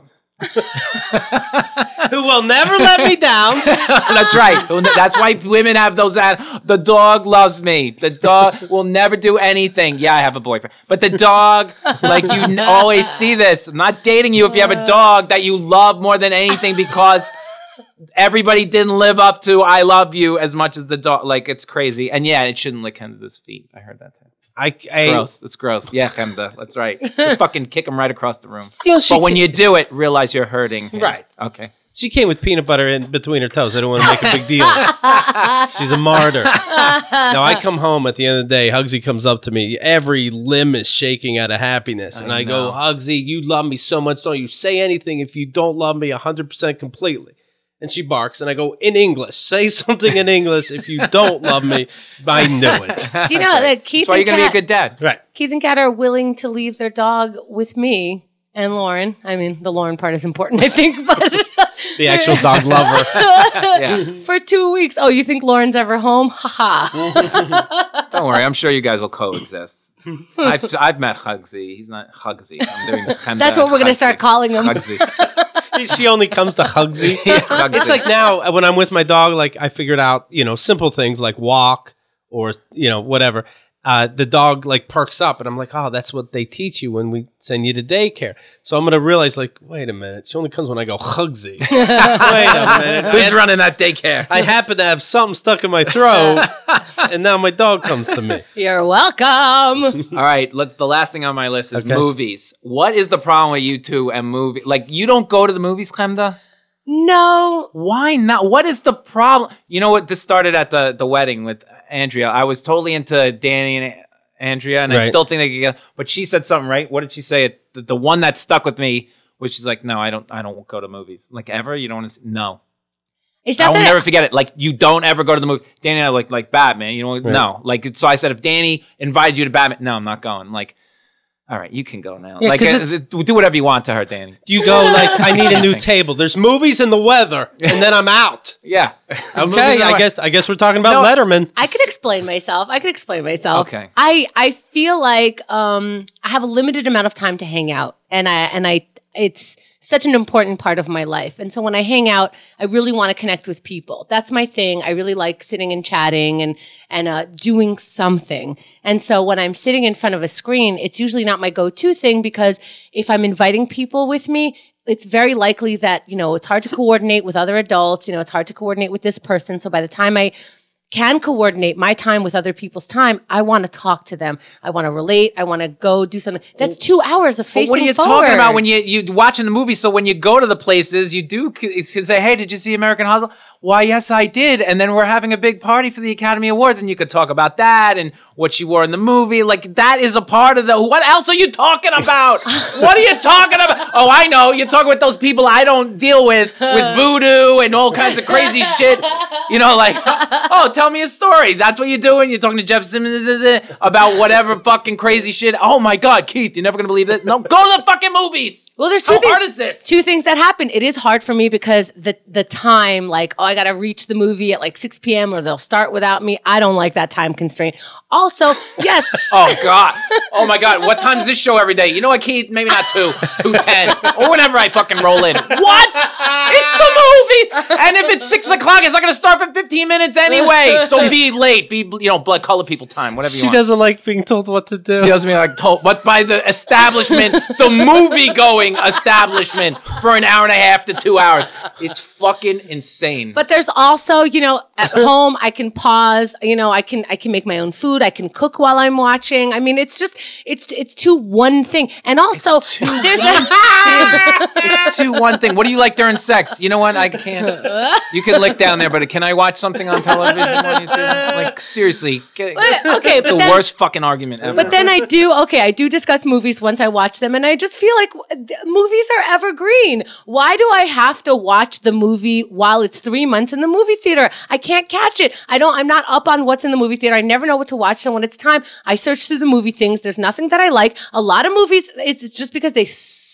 Who will never let me down. That's right. That's why women have those ad. The dog loves me. The dog will never do anything. Yeah, I have a boyfriend. But the dog, like you n- always see this. I'm not dating you if you have a dog that you love more than anything because everybody didn't live up to I love you as much as the dog. Like, it's crazy. And yeah, it shouldn't lick Chemda's feet. I heard that too. I, It's I, gross. It's gross. Yeah, Chemda. That's right. You fucking kick him right across the room. You know, she But when ca- you do it, realize you're hurting him. Right. Okay. She came with peanut butter in between her toes. I don't want to make a big deal. She's a martyr. Now, I come home at the end of the day. Hugsy comes up to me. Every limb is shaking out of happiness. And I I, go, know. Hugsy, you love me so much. Don't you say anything if you don't love me one hundred percent completely. And she barks. And I go, in English. Say something in English if you don't love me. I knew it. Do you know that Keith That's why you're and going to be a Kat, good dad. Right. Keith and Kat are willing to leave their dog with me and Lauren. I mean, the Lauren part is important, I think, but The actual dog lover. Yeah. for two weeks. Oh, you think Lauren's ever home? Ha ha. Don't worry, I'm sure you guys will coexist. I've I've met Hugsy. He's not Hugsy. I'm doing Chemda That's what we're gonna Hugsy. start calling him. Hugsy. She only comes to Hugsy. Yeah, Hugsy. It's like now when I'm with my dog, like I figured out, you know, simple things like walk or, you know, whatever. Uh, the dog like perks up and I'm like, oh, that's what they teach you when we send you to daycare. So I'm going to realize like, wait a minute. She only comes when I go Hugsy. Wait a minute. Who's I, running that daycare? I happen to have something stuck in my throat and now my dog comes to me. You're welcome. All right, let, the last thing on my list is Okay. movies. What is the problem with you two and movie? Like, you don't go to the movies, Chemda? No. Why not? What is the problem? You know what? This started at the, the wedding with Andrea. I was totally into Danny and Andrea, and I Right. still think they could get. But she said something right. What did she say? The, the one that stuck with me was she's like, "No, I don't. I don't go to movies like ever. You don't want to? No, It's I not will that never forget it. Like you don't ever go to the movie. Danny and I like like Batman. You know, Right. no. Like so, I said if Danny invited you to Batman, no, I'm not going. I'm like, all right, you can go now. Yeah, like 'cause uh, it's- do whatever you want to her, Danny. You go like, I need a new table. There's movies and the weather, and then I'm out. Yeah. Okay, I guess I guess we're talking about No. Letterman. I could explain myself. I could explain myself. Okay. I I feel like um I have a limited amount of time to hang out, and I and I it's such an important part of my life. And so when I hang out, I really want to connect with people. That's my thing. I really like sitting and chatting and and uh, doing something. And so when I'm sitting in front of a screen, it's usually not my go-to thing because if I'm inviting people with me, it's very likely that, you know, it's hard to coordinate with other adults. You know, it's hard to coordinate with this person. So by the time I can coordinate my time with other people's time, I want to talk to them. I want to relate. I want to go do something. That's two hours of But facing what are you forward. talking about when you you watching the movie? So when you go to the places, you do c- c- say, "Hey, did you see American Hustle?" Why, yes, I did. And then we're having a big party for the Academy Awards, and you could talk about that and what she wore in the movie. Like that is a part of the. What else are you talking about? What are you talking about? Oh, I know. You're talking with those people I don't deal with, with voodoo and all kinds of crazy shit. You know, like, oh, tell me a story. That's what you're doing. You're talking to Jeff Simmons about whatever fucking crazy shit. Oh my God, Keith, you're never gonna believe it. No, go to the fucking movies. Well, there's two How things. hard is this? Two things that happen. It is hard for me because the the time, like, oh, I got to reach the movie at like six p.m. or they'll start without me. I don't like that time constraint. Also, yes, Oh God! Oh my God! What time is this show every day? You know what, Keith? Maybe not two, two ten, or whenever I fucking roll in. What? It's the movies, and if it's six o'clock, it's not going to start for fifteen minutes anyway. So be late. Be you know, blood color people time, whatever you She want. doesn't like being told what to do. He doesn't mean like told, but by the establishment, the movie-going establishment for an hour and a half to two hours. It's fucking insane. but there's also, you know, at home I can pause. You know, I can I can make my own food. I can cook while I'm watching. I mean, it's just it's it's two one thing. And also, It's two there's a it's two one thing. What do you like during sex? You know what? I can't. You can lick down there, but can I watch something on television? while you do that? Like seriously, get, okay, it's but the then- worst fucking argument ever. But then I do, okay, I do discuss movies once I watch them, and I just feel like w- th- movies are evergreen. Why do I have to watch the movie while it's three months in the movie theater? I can't catch it. I don't, I'm not up on what's in the movie theater. I never know what to watch. So when it's time, I search through the movie things. There's nothing that I like. A lot of movies, it's just because they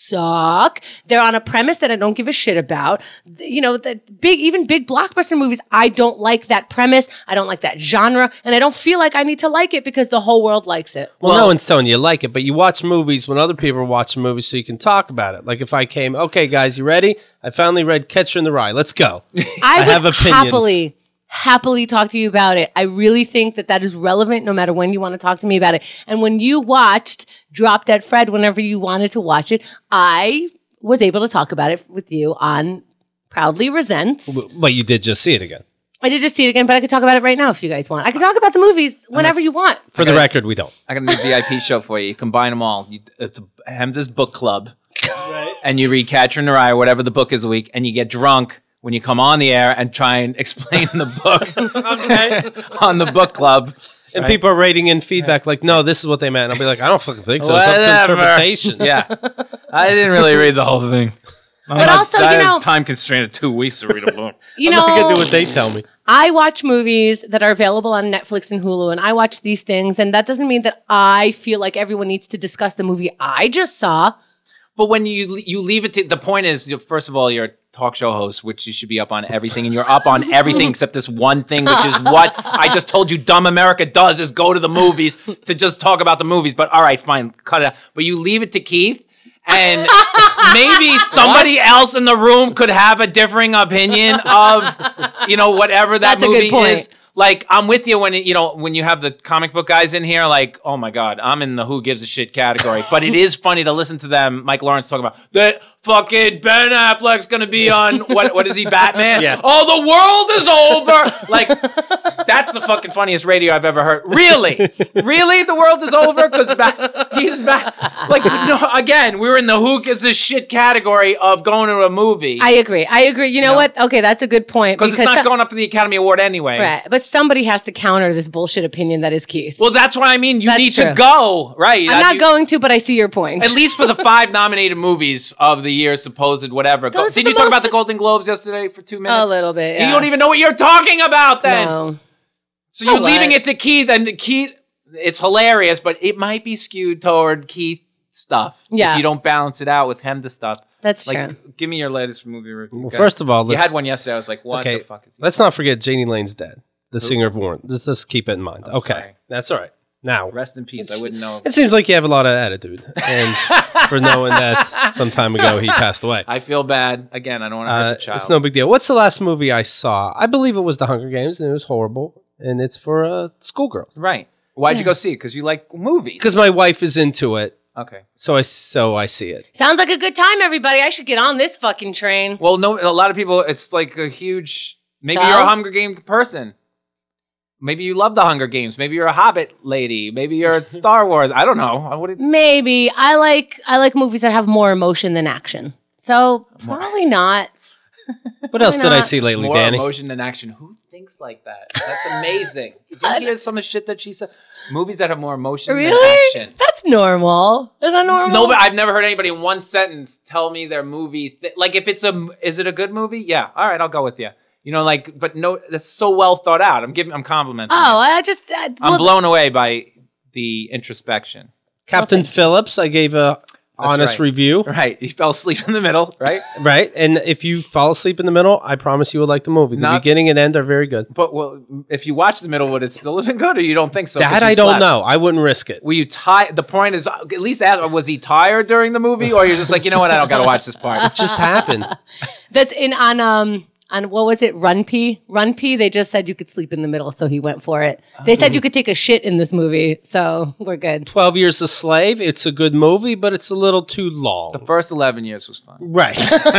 suck. They're on a premise that I don't give a shit about. Th- You know, the big, even big blockbuster movies, I don't like that premise. I don't like that genre. And I don't feel like I need to like it because the whole world likes it. Well, no one's telling you like it, but you watch movies when other people are watching movies so you can talk about it. Like if I came, okay, guys, you ready? I finally read Catcher in the Rye. Let's go. I, I would have opinions. happily, happily talk to you about it. I really think that that is relevant no matter when you want to talk to me about it. And when you watched Drop Dead Fred, whenever you wanted to watch it, I was able to talk about it with you on Proudly Resents. But you did just see it again. I did just see it again, but I could talk about it right now if you guys want. I could talk about the movies whenever you want. For the record, we don't. I got a new V I P show for you. You combine them all. You, it's a Hemda's book club, and you read Catcher in the Rye or whatever the book is a week, and you get drunk when you come on the air and try and explain the book Okay. on the book club. And people are rating in feedback like, no, this is what they meant. And I'll be like, I don't fucking think so. It's up to Whatever. interpretation. Yeah, I didn't really read the whole thing. But also, I you had know, time constraint of two weeks to read a book. you I'm know, not going to do what they tell me. I watch movies that are available on Netflix and Hulu, and I watch these things, and that doesn't mean that I feel like everyone needs to discuss the movie I just saw. But when you you leave it to the point is, first of all, you're a talk show host, which you should be up on everything, and you're up on everything except this one thing, which is what I just told you dumb America does, is go to the movies to just talk about the movies. But all right, fine, cut it out. But you leave it to Keith, and maybe somebody else in the room could have a differing opinion of, you know, whatever that That's a good movie point. is. Like, I'm with you when, it, you know, when you have the comic book guys in here, like, oh my God, I'm in the who gives a shit category. But it is funny to listen to them, Mike Lawrence, talk about the fucking Ben Affleck's gonna be on what? What is he, Batman? Yeah. Oh, the world is over. Like that's the fucking funniest radio I've ever heard. Really, really, the world is over because ba- he's back. Like no, again, we were in the who gives a shit category of going to a movie I agree. I agree. You know No. what? Okay, that's a good point. because it's not some- going up to the Academy Award anyway. Right, but somebody has to counter this bullshit opinion that is Keith. Well, that's what I mean. You That's need true. to go right. I'm Uh, not you- going to, but I see your point. At least for the five nominated movies of the year, supposed whatever. Go- Those are Did the you talk most- about the Golden Globes yesterday for two minutes? A little bit. Yeah. You don't even know what you're talking about then. No. So you're So leaving what? it to Keith, and Keith, it's hilarious, but it might be skewed toward Keith stuff. Yeah. If you don't balance it out with Hemda stuff. That's Like, true. give me your latest movie review. Well, Go first of all, you let's, had one yesterday. I was like, what okay, the fuck is he? let's not forget Janie Lane's dead, the singer of Warren. Let's just keep it in mind. I'm okay, sorry. that's all right. Now, Rest in peace. It's- I wouldn't know. it seems like you have a lot of attitude, and for knowing that some time ago he passed away. I feel bad. Again, I don't want to Uh, hurt the child. it's no big deal. What's the last movie I saw? I believe it was The Hunger Games, and it was horrible, and it's for a uh, schoolgirl. Right. Why'd you go see it? Because you like movies. Because my wife is into it, Okay. so I so I see it. Sounds like a good time, everybody. I should get on this fucking train. Well, no, a lot of people, it's like a huge. Maybe So? you're a Hunger Game person. Maybe you love the Hunger Games. Maybe you're a Hobbit lady. Maybe you're a Star Wars. I don't know. I would. Maybe I like I like movies that have more emotion than action. So probably not. What else did I not? see lately, More Danny? emotion than action. Who thinks like that? That's amazing. Did you hear some of the shit that she said? Movies that have more emotion than Really? action. That's normal. Is that normal? No, but I've never heard anybody in one sentence tell me their movie. Th- like, if it's a, is it a good movie? Yeah, all right, I'll go with you. You know, like, but no, that's so well thought out. I'm giving, I'm complimenting. Oh, you. I just I, I'm well, blown away by the introspection. Captain Nothing. Phillips, I gave a honest right. review, Right, you fell asleep in the middle, right? right? And if you fall asleep in the middle, I promise you will like the movie. The Not- beginning and end are very good. But well, if you watch the middle, would it still have been good, or you don't think so? 'cause That you I don't slept? know. I wouldn't risk it. Were you tired? The point is, at least ask, was he tired during the movie, or you're just like, you know what, I don't got to watch this part. It just happened. that's in on um on what was it? Run P. Run P. They just said you could sleep in the middle, so he went for it. They said you could take a shit in this movie, so we're good. twelve Years a Slave. It's a good movie, but it's a little too long. The first eleven years was fun. Right.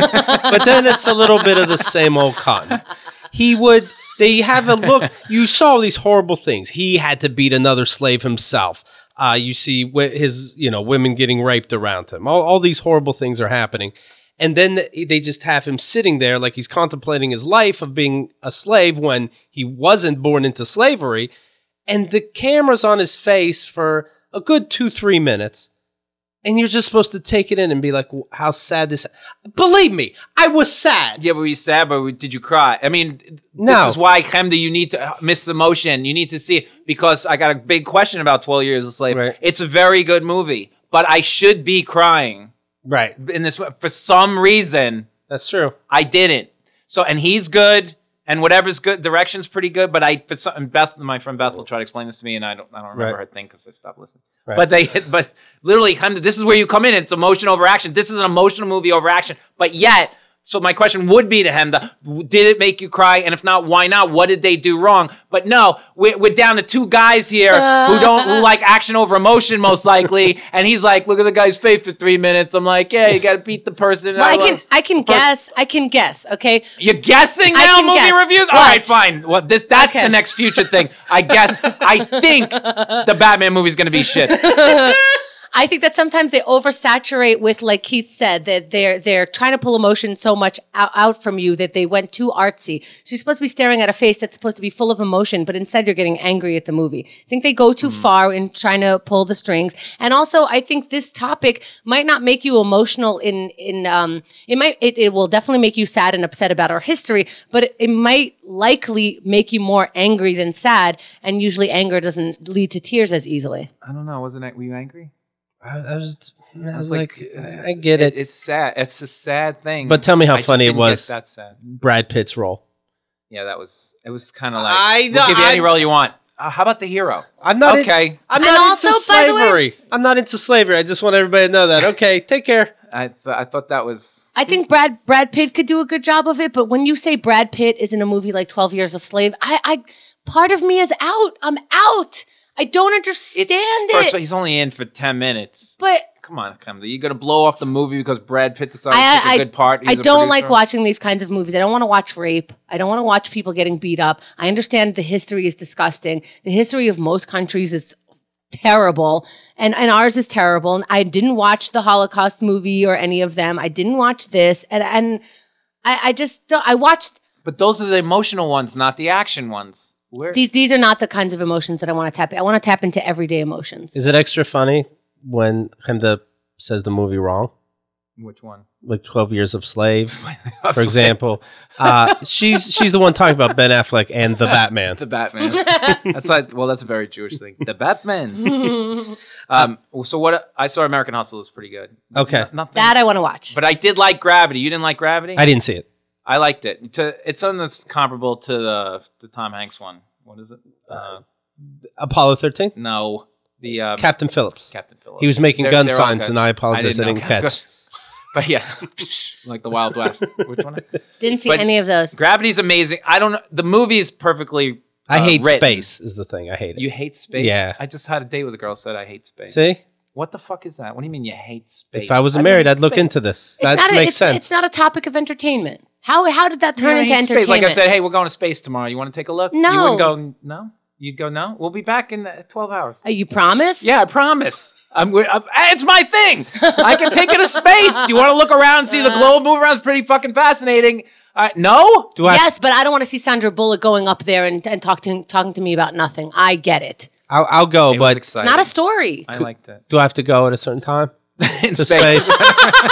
But then it's a little bit of the same old cotton. He would, they have a look, you saw these horrible things. He had to beat another slave himself. Uh, you see wi- his, you know, women getting raped around him. All, all these horrible things are happening. And then they just have him sitting there like he's contemplating his life of being a slave when he wasn't born into slavery. And the camera's on his face for a good two, three minutes. And you're just supposed to take it in and be like, how sad this. Believe me, I was sad. Yeah, but were you sad, but did you cry? I mean, No. this is why, Chemda, you need to uh, miss emotion. You need to see it, because I got a big question about twelve Years a Slave. Right. It's a very good movie, but I should be crying Right. in this. For some reason, That's true. I didn't. So, and he's good, and whatever's good, direction's pretty good. But I, for some, and Beth, my friend Beth, will try to explain this to me, and I don't, I don't remember Right. her thing because I stopped listening. Right. But they, but literally, Chemda, this is where you come in. It's emotion over action. This is an emotional movie over action, but yet. So my question would be to Hemda, did it make you cry? And if not, why not? What did they do wrong? But no, we're, we're down to two guys here who don't who like action over emotion, most likely. And he's like, look at the guy's face for three minutes. I'm like, yeah, you got to beat the person. Well, I love- can I can guess. I can guess. Okay. You're guessing I now, can movie guess. reviews? All right, Watch. fine. Well, this that's Okay. the next future thing. I guess. I think the Batman movie's going to be shit. I think that sometimes they oversaturate with, like Keith said, that they're they're trying to pull emotion so much out, out from you that they went too artsy. So you're supposed to be staring at a face that's supposed to be full of emotion, but instead you're getting angry at the movie. I think they go too far in trying to pull the strings. And also, I think this topic might not make you emotional in in um it might it, it will definitely make you sad and upset about our history, but it, it might likely make you more angry than sad. And usually, anger doesn't lead to tears as easily. I don't know. Wasn't I, were you angry? I, I was, I was like, like, it's- I get it. It's sad. It's a sad thing. But tell me how I just funny it didn't get was. That sad. Brad Pitt's role. Yeah, that was. It was kind of like. I we'll know, give you any I- role you want. Uh, how about the hero? I'm not in- okay. I'm And not also, into by the way- slavery. I'm not into slavery. I just want everybody to know that. Okay, take care. I th- I thought that was. I think Brad Brad Pitt could do a good job of it, but when you say Brad Pitt is in a movie like twelve Years a Slave, I, I part of me is out. I'm out. I don't It's, understand first it. of all, he's only in for ten minutes. But Come on, Kamda. You're going to blow off the movie because Brad Pitt decided I- to take a I- good part? I He's a don't like producer? watching these kinds of movies. I don't want to watch rape. I don't want to watch people getting beat up. I understand the history is disgusting. The history of most countries is terrible, and, and ours is terrible. And I didn't watch the Holocaust movie or any of them. I didn't watch this, and and I, I just don't, I watched But those are the emotional ones, not the action ones. Where? these. These are not the kinds of emotions that I want to tap. I want to tap into everyday emotions. Is it extra funny when Hemda says the movie wrong? Which one? Like twelve Years of Slave, for example. Uh, she's she's the one talking about Ben Affleck and the Batman. The Batman. That's like, well, that's a very Jewish thing. The Batman. um, so what? I saw American Hustle is pretty good. Okay. No- nothing. That I want to watch. But I did like Gravity. You didn't like Gravity? I didn't see it. I liked it. To, it's something that's comparable to the the Tom Hanks one. What is it? Uh, Apollo thirteen? no, the um, Captain Phillips. Captain Phillips. He was making They're- gun they're all signs, good. and I apologize I know. didn't catch. But yeah, like the Wild West. Which one? Didn't see But- any of those. Gravity's amazing. I don't know. The movie is perfectly. I uh, hate written. space is the thing. I hate it. You hate space? Yeah. I just had a date with a girl who said I hate space. See? What the fuck is that? What do you mean you hate space? If I wasn't don't married, hate I'd look space. into this. It's That not a- makes it's, sense. It's not a topic of entertainment. How how did that turn Yeah, I into hate space. entertainment? Like I said, hey, we're going to space tomorrow. You want to take a look? No. You wouldn't go, no? You'd go, no? We'll be back in uh, twelve hours. Are you promise? Yeah, I promise. I'm, we're- I'm, it's my thing. I can take it to space. Do you want to look around and see the globe move around? It's pretty fucking fascinating. Uh, no? Do I? Yes, but I don't want to see Sandra Bullock going up there and, and talk to, talking to me about nothing. I get it. I'll, I'll go, It was but exciting. It's not a story. I liked it. do I have to go at a certain time? In To space. space.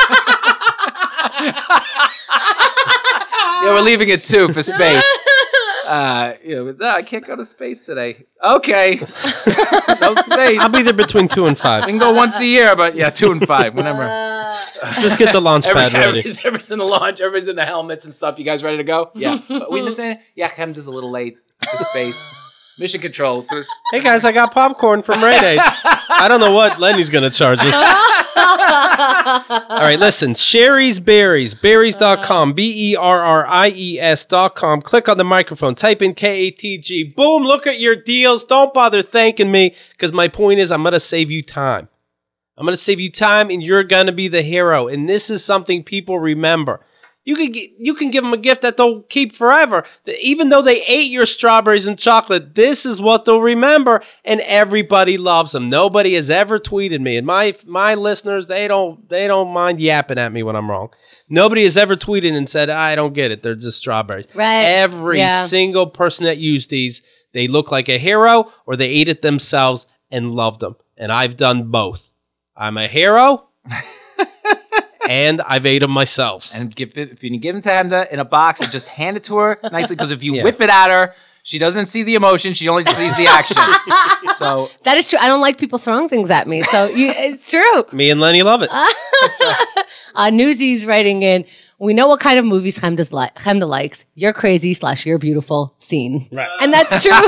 Yeah, we're leaving it too for space. Uh, you know, no, I can't go to space today. Okay. No space. I'll be there between two and I five. can go once a year, but yeah, two and five, whenever. Just get the launch Every, pad ready. everybody's, everybody's in the launch, everybody's in the helmets and stuff. You guys ready to go? Yeah. But we missing it? Yeah, Hemda's a little late to space. Mission control. Just- Hey guys, I got popcorn from Rite Aid. I don't know what Lenny's going to charge us. All right, listen. Sherry's Berries, berries dot com, B E R R I E S dot com. Click on the microphone, type in K A T G. Boom, look at your deals. Don't bother thanking me because my point is I'm going to save you time. I'm going to save you time and you're going to be the hero. And this is something people remember. You can gi- you can give them a gift that they'll keep forever. Even though they ate your strawberries and chocolate, this is what they'll remember, and everybody loves them. Nobody has ever tweeted me, and my my listeners they don't they don't mind yapping at me when I'm wrong. Nobody has ever tweeted and said I don't get it. They're just strawberries. Right. Every Yeah. single person that used these, they look like a hero or they ate it themselves and loved them. And I've done both. I'm a hero. And I've ate them myself. and give it, if you give them to Hemda in a box and just hand it to her nicely, because if you Yeah. whip it at her, she doesn't see the emotion. She only sees the action. So That is true. I don't like people throwing things at me. So you, it's true. Me and Lenny love it. Uh, Newsy's writing in, we know what kind of movies Chemda's li- Chemda likes. You're crazy slash you're beautiful scene. Right. And that's true.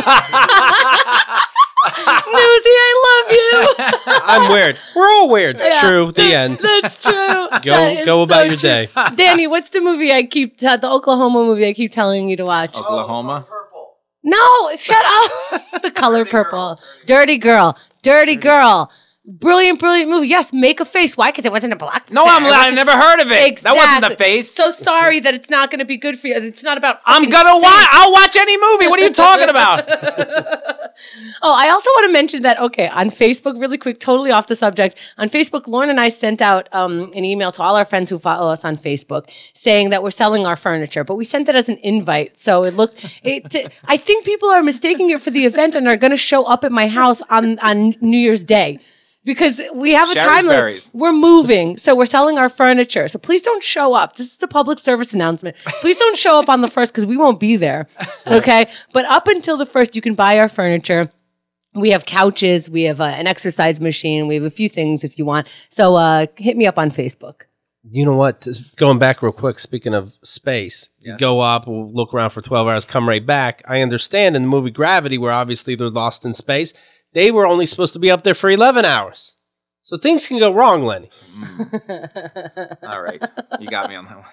Newsy, I love you. I'm weird. We're all weird. True. The end. That's true. That Go is go so about your true. day. Danny, what's the movie I keep, t- the Oklahoma movie I keep telling you to watch? Oklahoma. No, shut up. The Color Purple. Dirty Girl. Dirty Girl. Brilliant, brilliant movie. Yes, make a face. Why? Because it wasn't a black. No, I'm, I've never heard of it. Exactly. That wasn't the face. So sorry that it's not going to be good for you. It's not about. I'm fucking gonna face. watch. I'll watch any movie. What are you talking about? Oh, I also want to mention that, okay, on Facebook, really quick, totally off the subject. On Facebook, Lauren and I sent out um, an email to all our friends who follow us on Facebook saying that we're selling our furniture, but we sent it as an invite. So it looked, it, I think people are mistaking it for the event and are going to show up at my house on, on New Year's Day. Because we have a Sherry's time limit. Berries. We're moving, so we're selling our furniture. So please don't show up. This is a public service announcement. Please don't show up on the first because we won't be there. Okay? But up until the first, you can buy our furniture. We have couches. We have uh, an exercise machine. We have a few things if you want. So uh, hit me up on Facebook. You know what? Going back real quick, speaking of space, you go up, we'll look around for twelve hours, come right back. I understand in the movie Gravity, where obviously they're lost in space, they were only supposed to be up there for eleven hours. So things can go wrong, Lenny. All right, you got me on that one.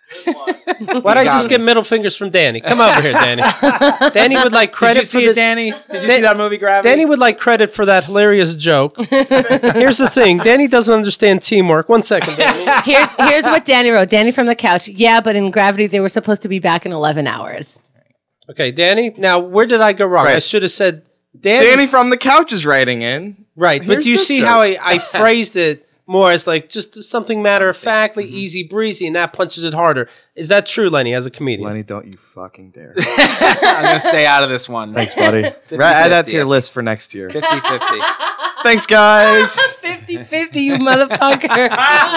Why'd I just get middle fingers from Danny? Come over here, Danny. Danny would like credit Did you see for it, this. Danny? Did you Da- see that movie, Gravity? Danny would like credit for that hilarious joke. Here's the thing. Danny doesn't understand teamwork. One second, Danny. Here's here's what Danny wrote. Danny from the couch. Yeah, but in Gravity they were supposed to be back in eleven hours. Okay, Danny. Now, where did I go wrong? Right. I should have said Danny. Danny from the couch is writing in. Right, but Here's do you this see joke. how I, I phrased it more as like just something matter of factly, easy breezy, and that punches it harder? Is that true, Lenny, as a comedian? Lenny, don't you fucking dare. I'm going to stay out of this one. Thanks, buddy. Right, add that to your list for next year. fifty-fifty. Thanks, guys. fifty-fifty, you motherfucker.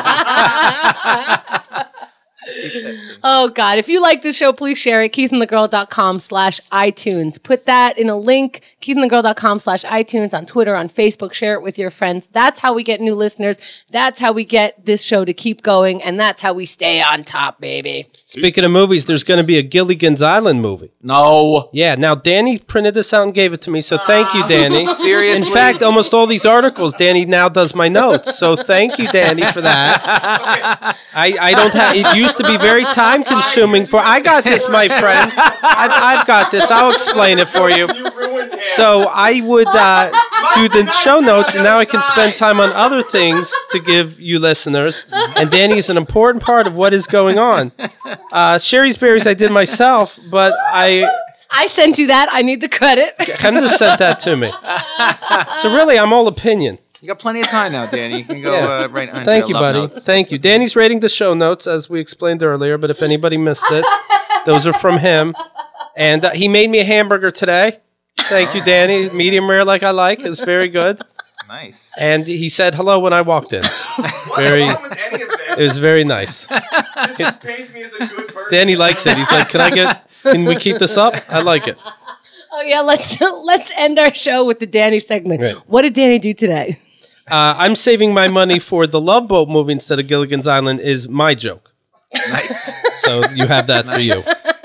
Oh, God. If you like the show, please share it. keithandthegirl.com slash iTunes. Put that in a link. keithandthegirl.com slash iTunes on Twitter, on Facebook. Share it with your friends. That's how we get new listeners. That's how we get this show to keep going. And that's how we stay on top, baby. Speaking of movies, there's going to be a Gilligan's Island movie. No. Yeah, now Danny printed this out and gave it to me, so thank you, Danny. Seriously? In fact, almost all these articles, Danny now does my notes, so thank you, Danny, for that. I, I don't have, it used to be very time consuming for, I got this, my friend. I've, I've got this. I'll explain it for you. So I would uh, do the show notes, and now I can spend time on other things to give you listeners, and Danny is an important part of what is going on. Uh, Sherry's Berries I did myself, but I... I sent you that. I need the credit. Kendra sent that to me. So really, I'm all opinion. You got plenty of time now, Danny. You can go Yeah. uh, right on. Thank your you, love buddy. notes. Thank you. Danny's rating the show notes, as we explained earlier, but if anybody missed it, those are from him. And uh, he made me a hamburger today. Thank you, Danny. Medium rare like I like. It's very good. Nice. And he said hello when I walked in. Very, it was very nice. This just paints me as a good person. Danny likes it. He's like, can I get, can we keep this up? I like it. Oh, yeah. Let's let's end our show with the Danny segment. Right. What did Danny do today? Uh, I'm saving my money for the Love Boat movie instead of Gilligan's Island is my joke. Nice. So you have that for you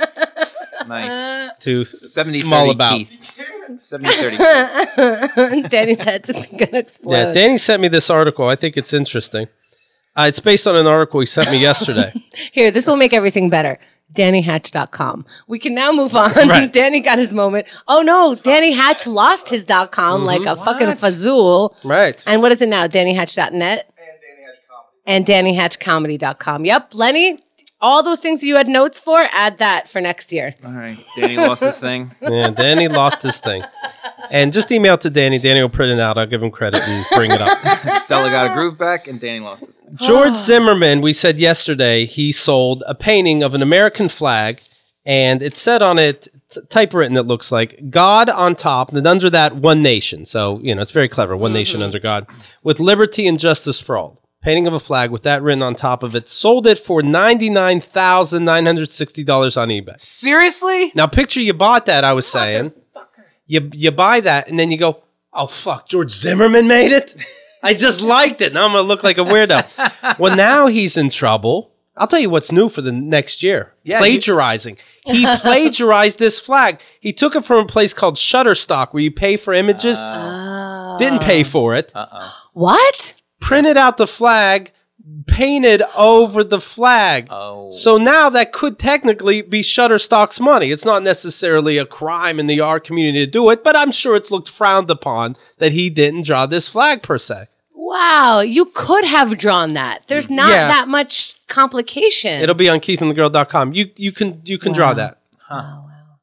Nice. to seventy thirty mull about. Keith. seventy thirty Keith. Danny's head's gonna explode. Yeah, Danny sent me this article. I think it's interesting. Uh, it's based on an article he sent me yesterday. Here, this will make everything better. Danny Hatch dot com. We can now move on. Right. Danny got his moment. Oh no, Danny Hatch lost his dot com like a fucking fazool. Right. And what is it now? Danny Hatch dot net? And Danny Hatch Comedy dot com. Yep, Lenny, all those things you had notes for, add that for next year. All right. Danny lost his thing. Yeah, Danny lost his thing. And just email to Danny. Danny will print it out. I'll give him credit and bring it up. Stella got a groove back, and Danny lost his thing. George Zimmerman, we said yesterday, he sold a painting of an American flag, and it said on it, t- typewritten, it looks like, God on top, and then under that, one nation. So, you know, it's very clever, one nation under God, with liberty and justice for all. Painting of a flag with that written on top of it. Sold it for ninety-nine thousand nine hundred sixty dollars on eBay. Seriously? Now, picture you bought that, I was saying. You you buy that, and then you go, oh, fuck, George Zimmerman made it? I just liked it. Now I'm going to look like a weirdo. Well, now he's in trouble. I'll tell you what's new for the next year. Yeah, Plagiarizing. He plagiarized this flag. He took it from a place called Shutterstock, where you pay for images. Oh. Didn't pay for it. Uh-oh. What? Printed out the flag, painted over the flag. Oh. So now that could technically be Shutterstock's money. It's not necessarily a crime in the art community to do it, but I'm sure it's looked frowned upon that he didn't draw this flag per se. Wow, you could have drawn that. There's not Yeah. that much complication. It'll be on keith and the girl dot com. You you can you can draw that. Wow,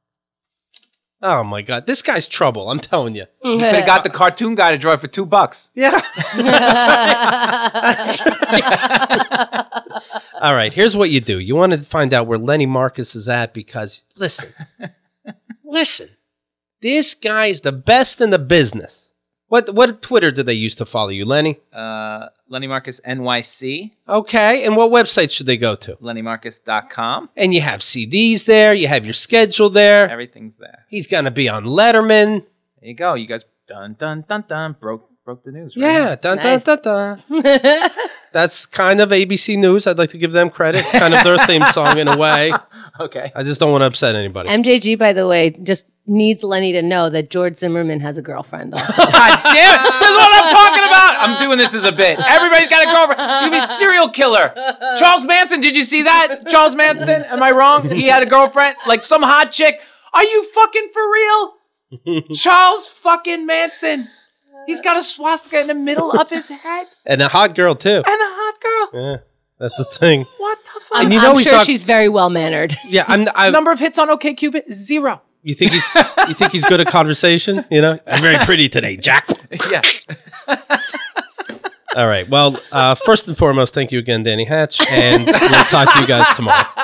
Oh my god, this guy's trouble, I'm telling you. wow. They got the cartoon guy to draw it for two bucks. Yeah. All right, here's what you do. You want to find out where Lenny Marcus is at because, listen, listen, this guy is the best in the business. What what Twitter do they use to follow you, Lenny? Uh, Lenny Marcus N Y C, Okay, and what website should they go to? lenny marcus dot com. And you have C Ds there, you have your schedule there. Everything's there. He's going to be on Letterman. There you go. You guys, dun, dun, dun, dun, broke broke the news. Right? Yeah, dun, Nice. dun, dun, dun. That's kind of A B C News. I'd like to give them credit. It's kind of their theme song in a way. Okay. I just don't want to upset anybody. M J G, by the way, just needs Lenny to know that George Zimmerman has a girlfriend. Also. God damn it! This is what I'm talking about. I'm doing this as a bit. Everybody's got a girlfriend. You be a serial killer. Charles Manson. Did you see that? Charles Manson. Am I wrong? He had a girlfriend, like some hot chick. Are you fucking for real? Charles fucking Manson. He's got a swastika in the middle of his head And a hot girl, too. and a hot girl. Yeah, that's the thing. What the fuck? I'm, And you know I'm he's sure not- she's very well mannered. Yeah, I'm. I, Number of hits on OkCupid zero. you think he's? You think he's good at conversation? You know, I'm very pretty today, Jack. Yeah. All right. Well, uh, first and foremost, thank you again, Danny Hatch, and we'll talk to you guys tomorrow.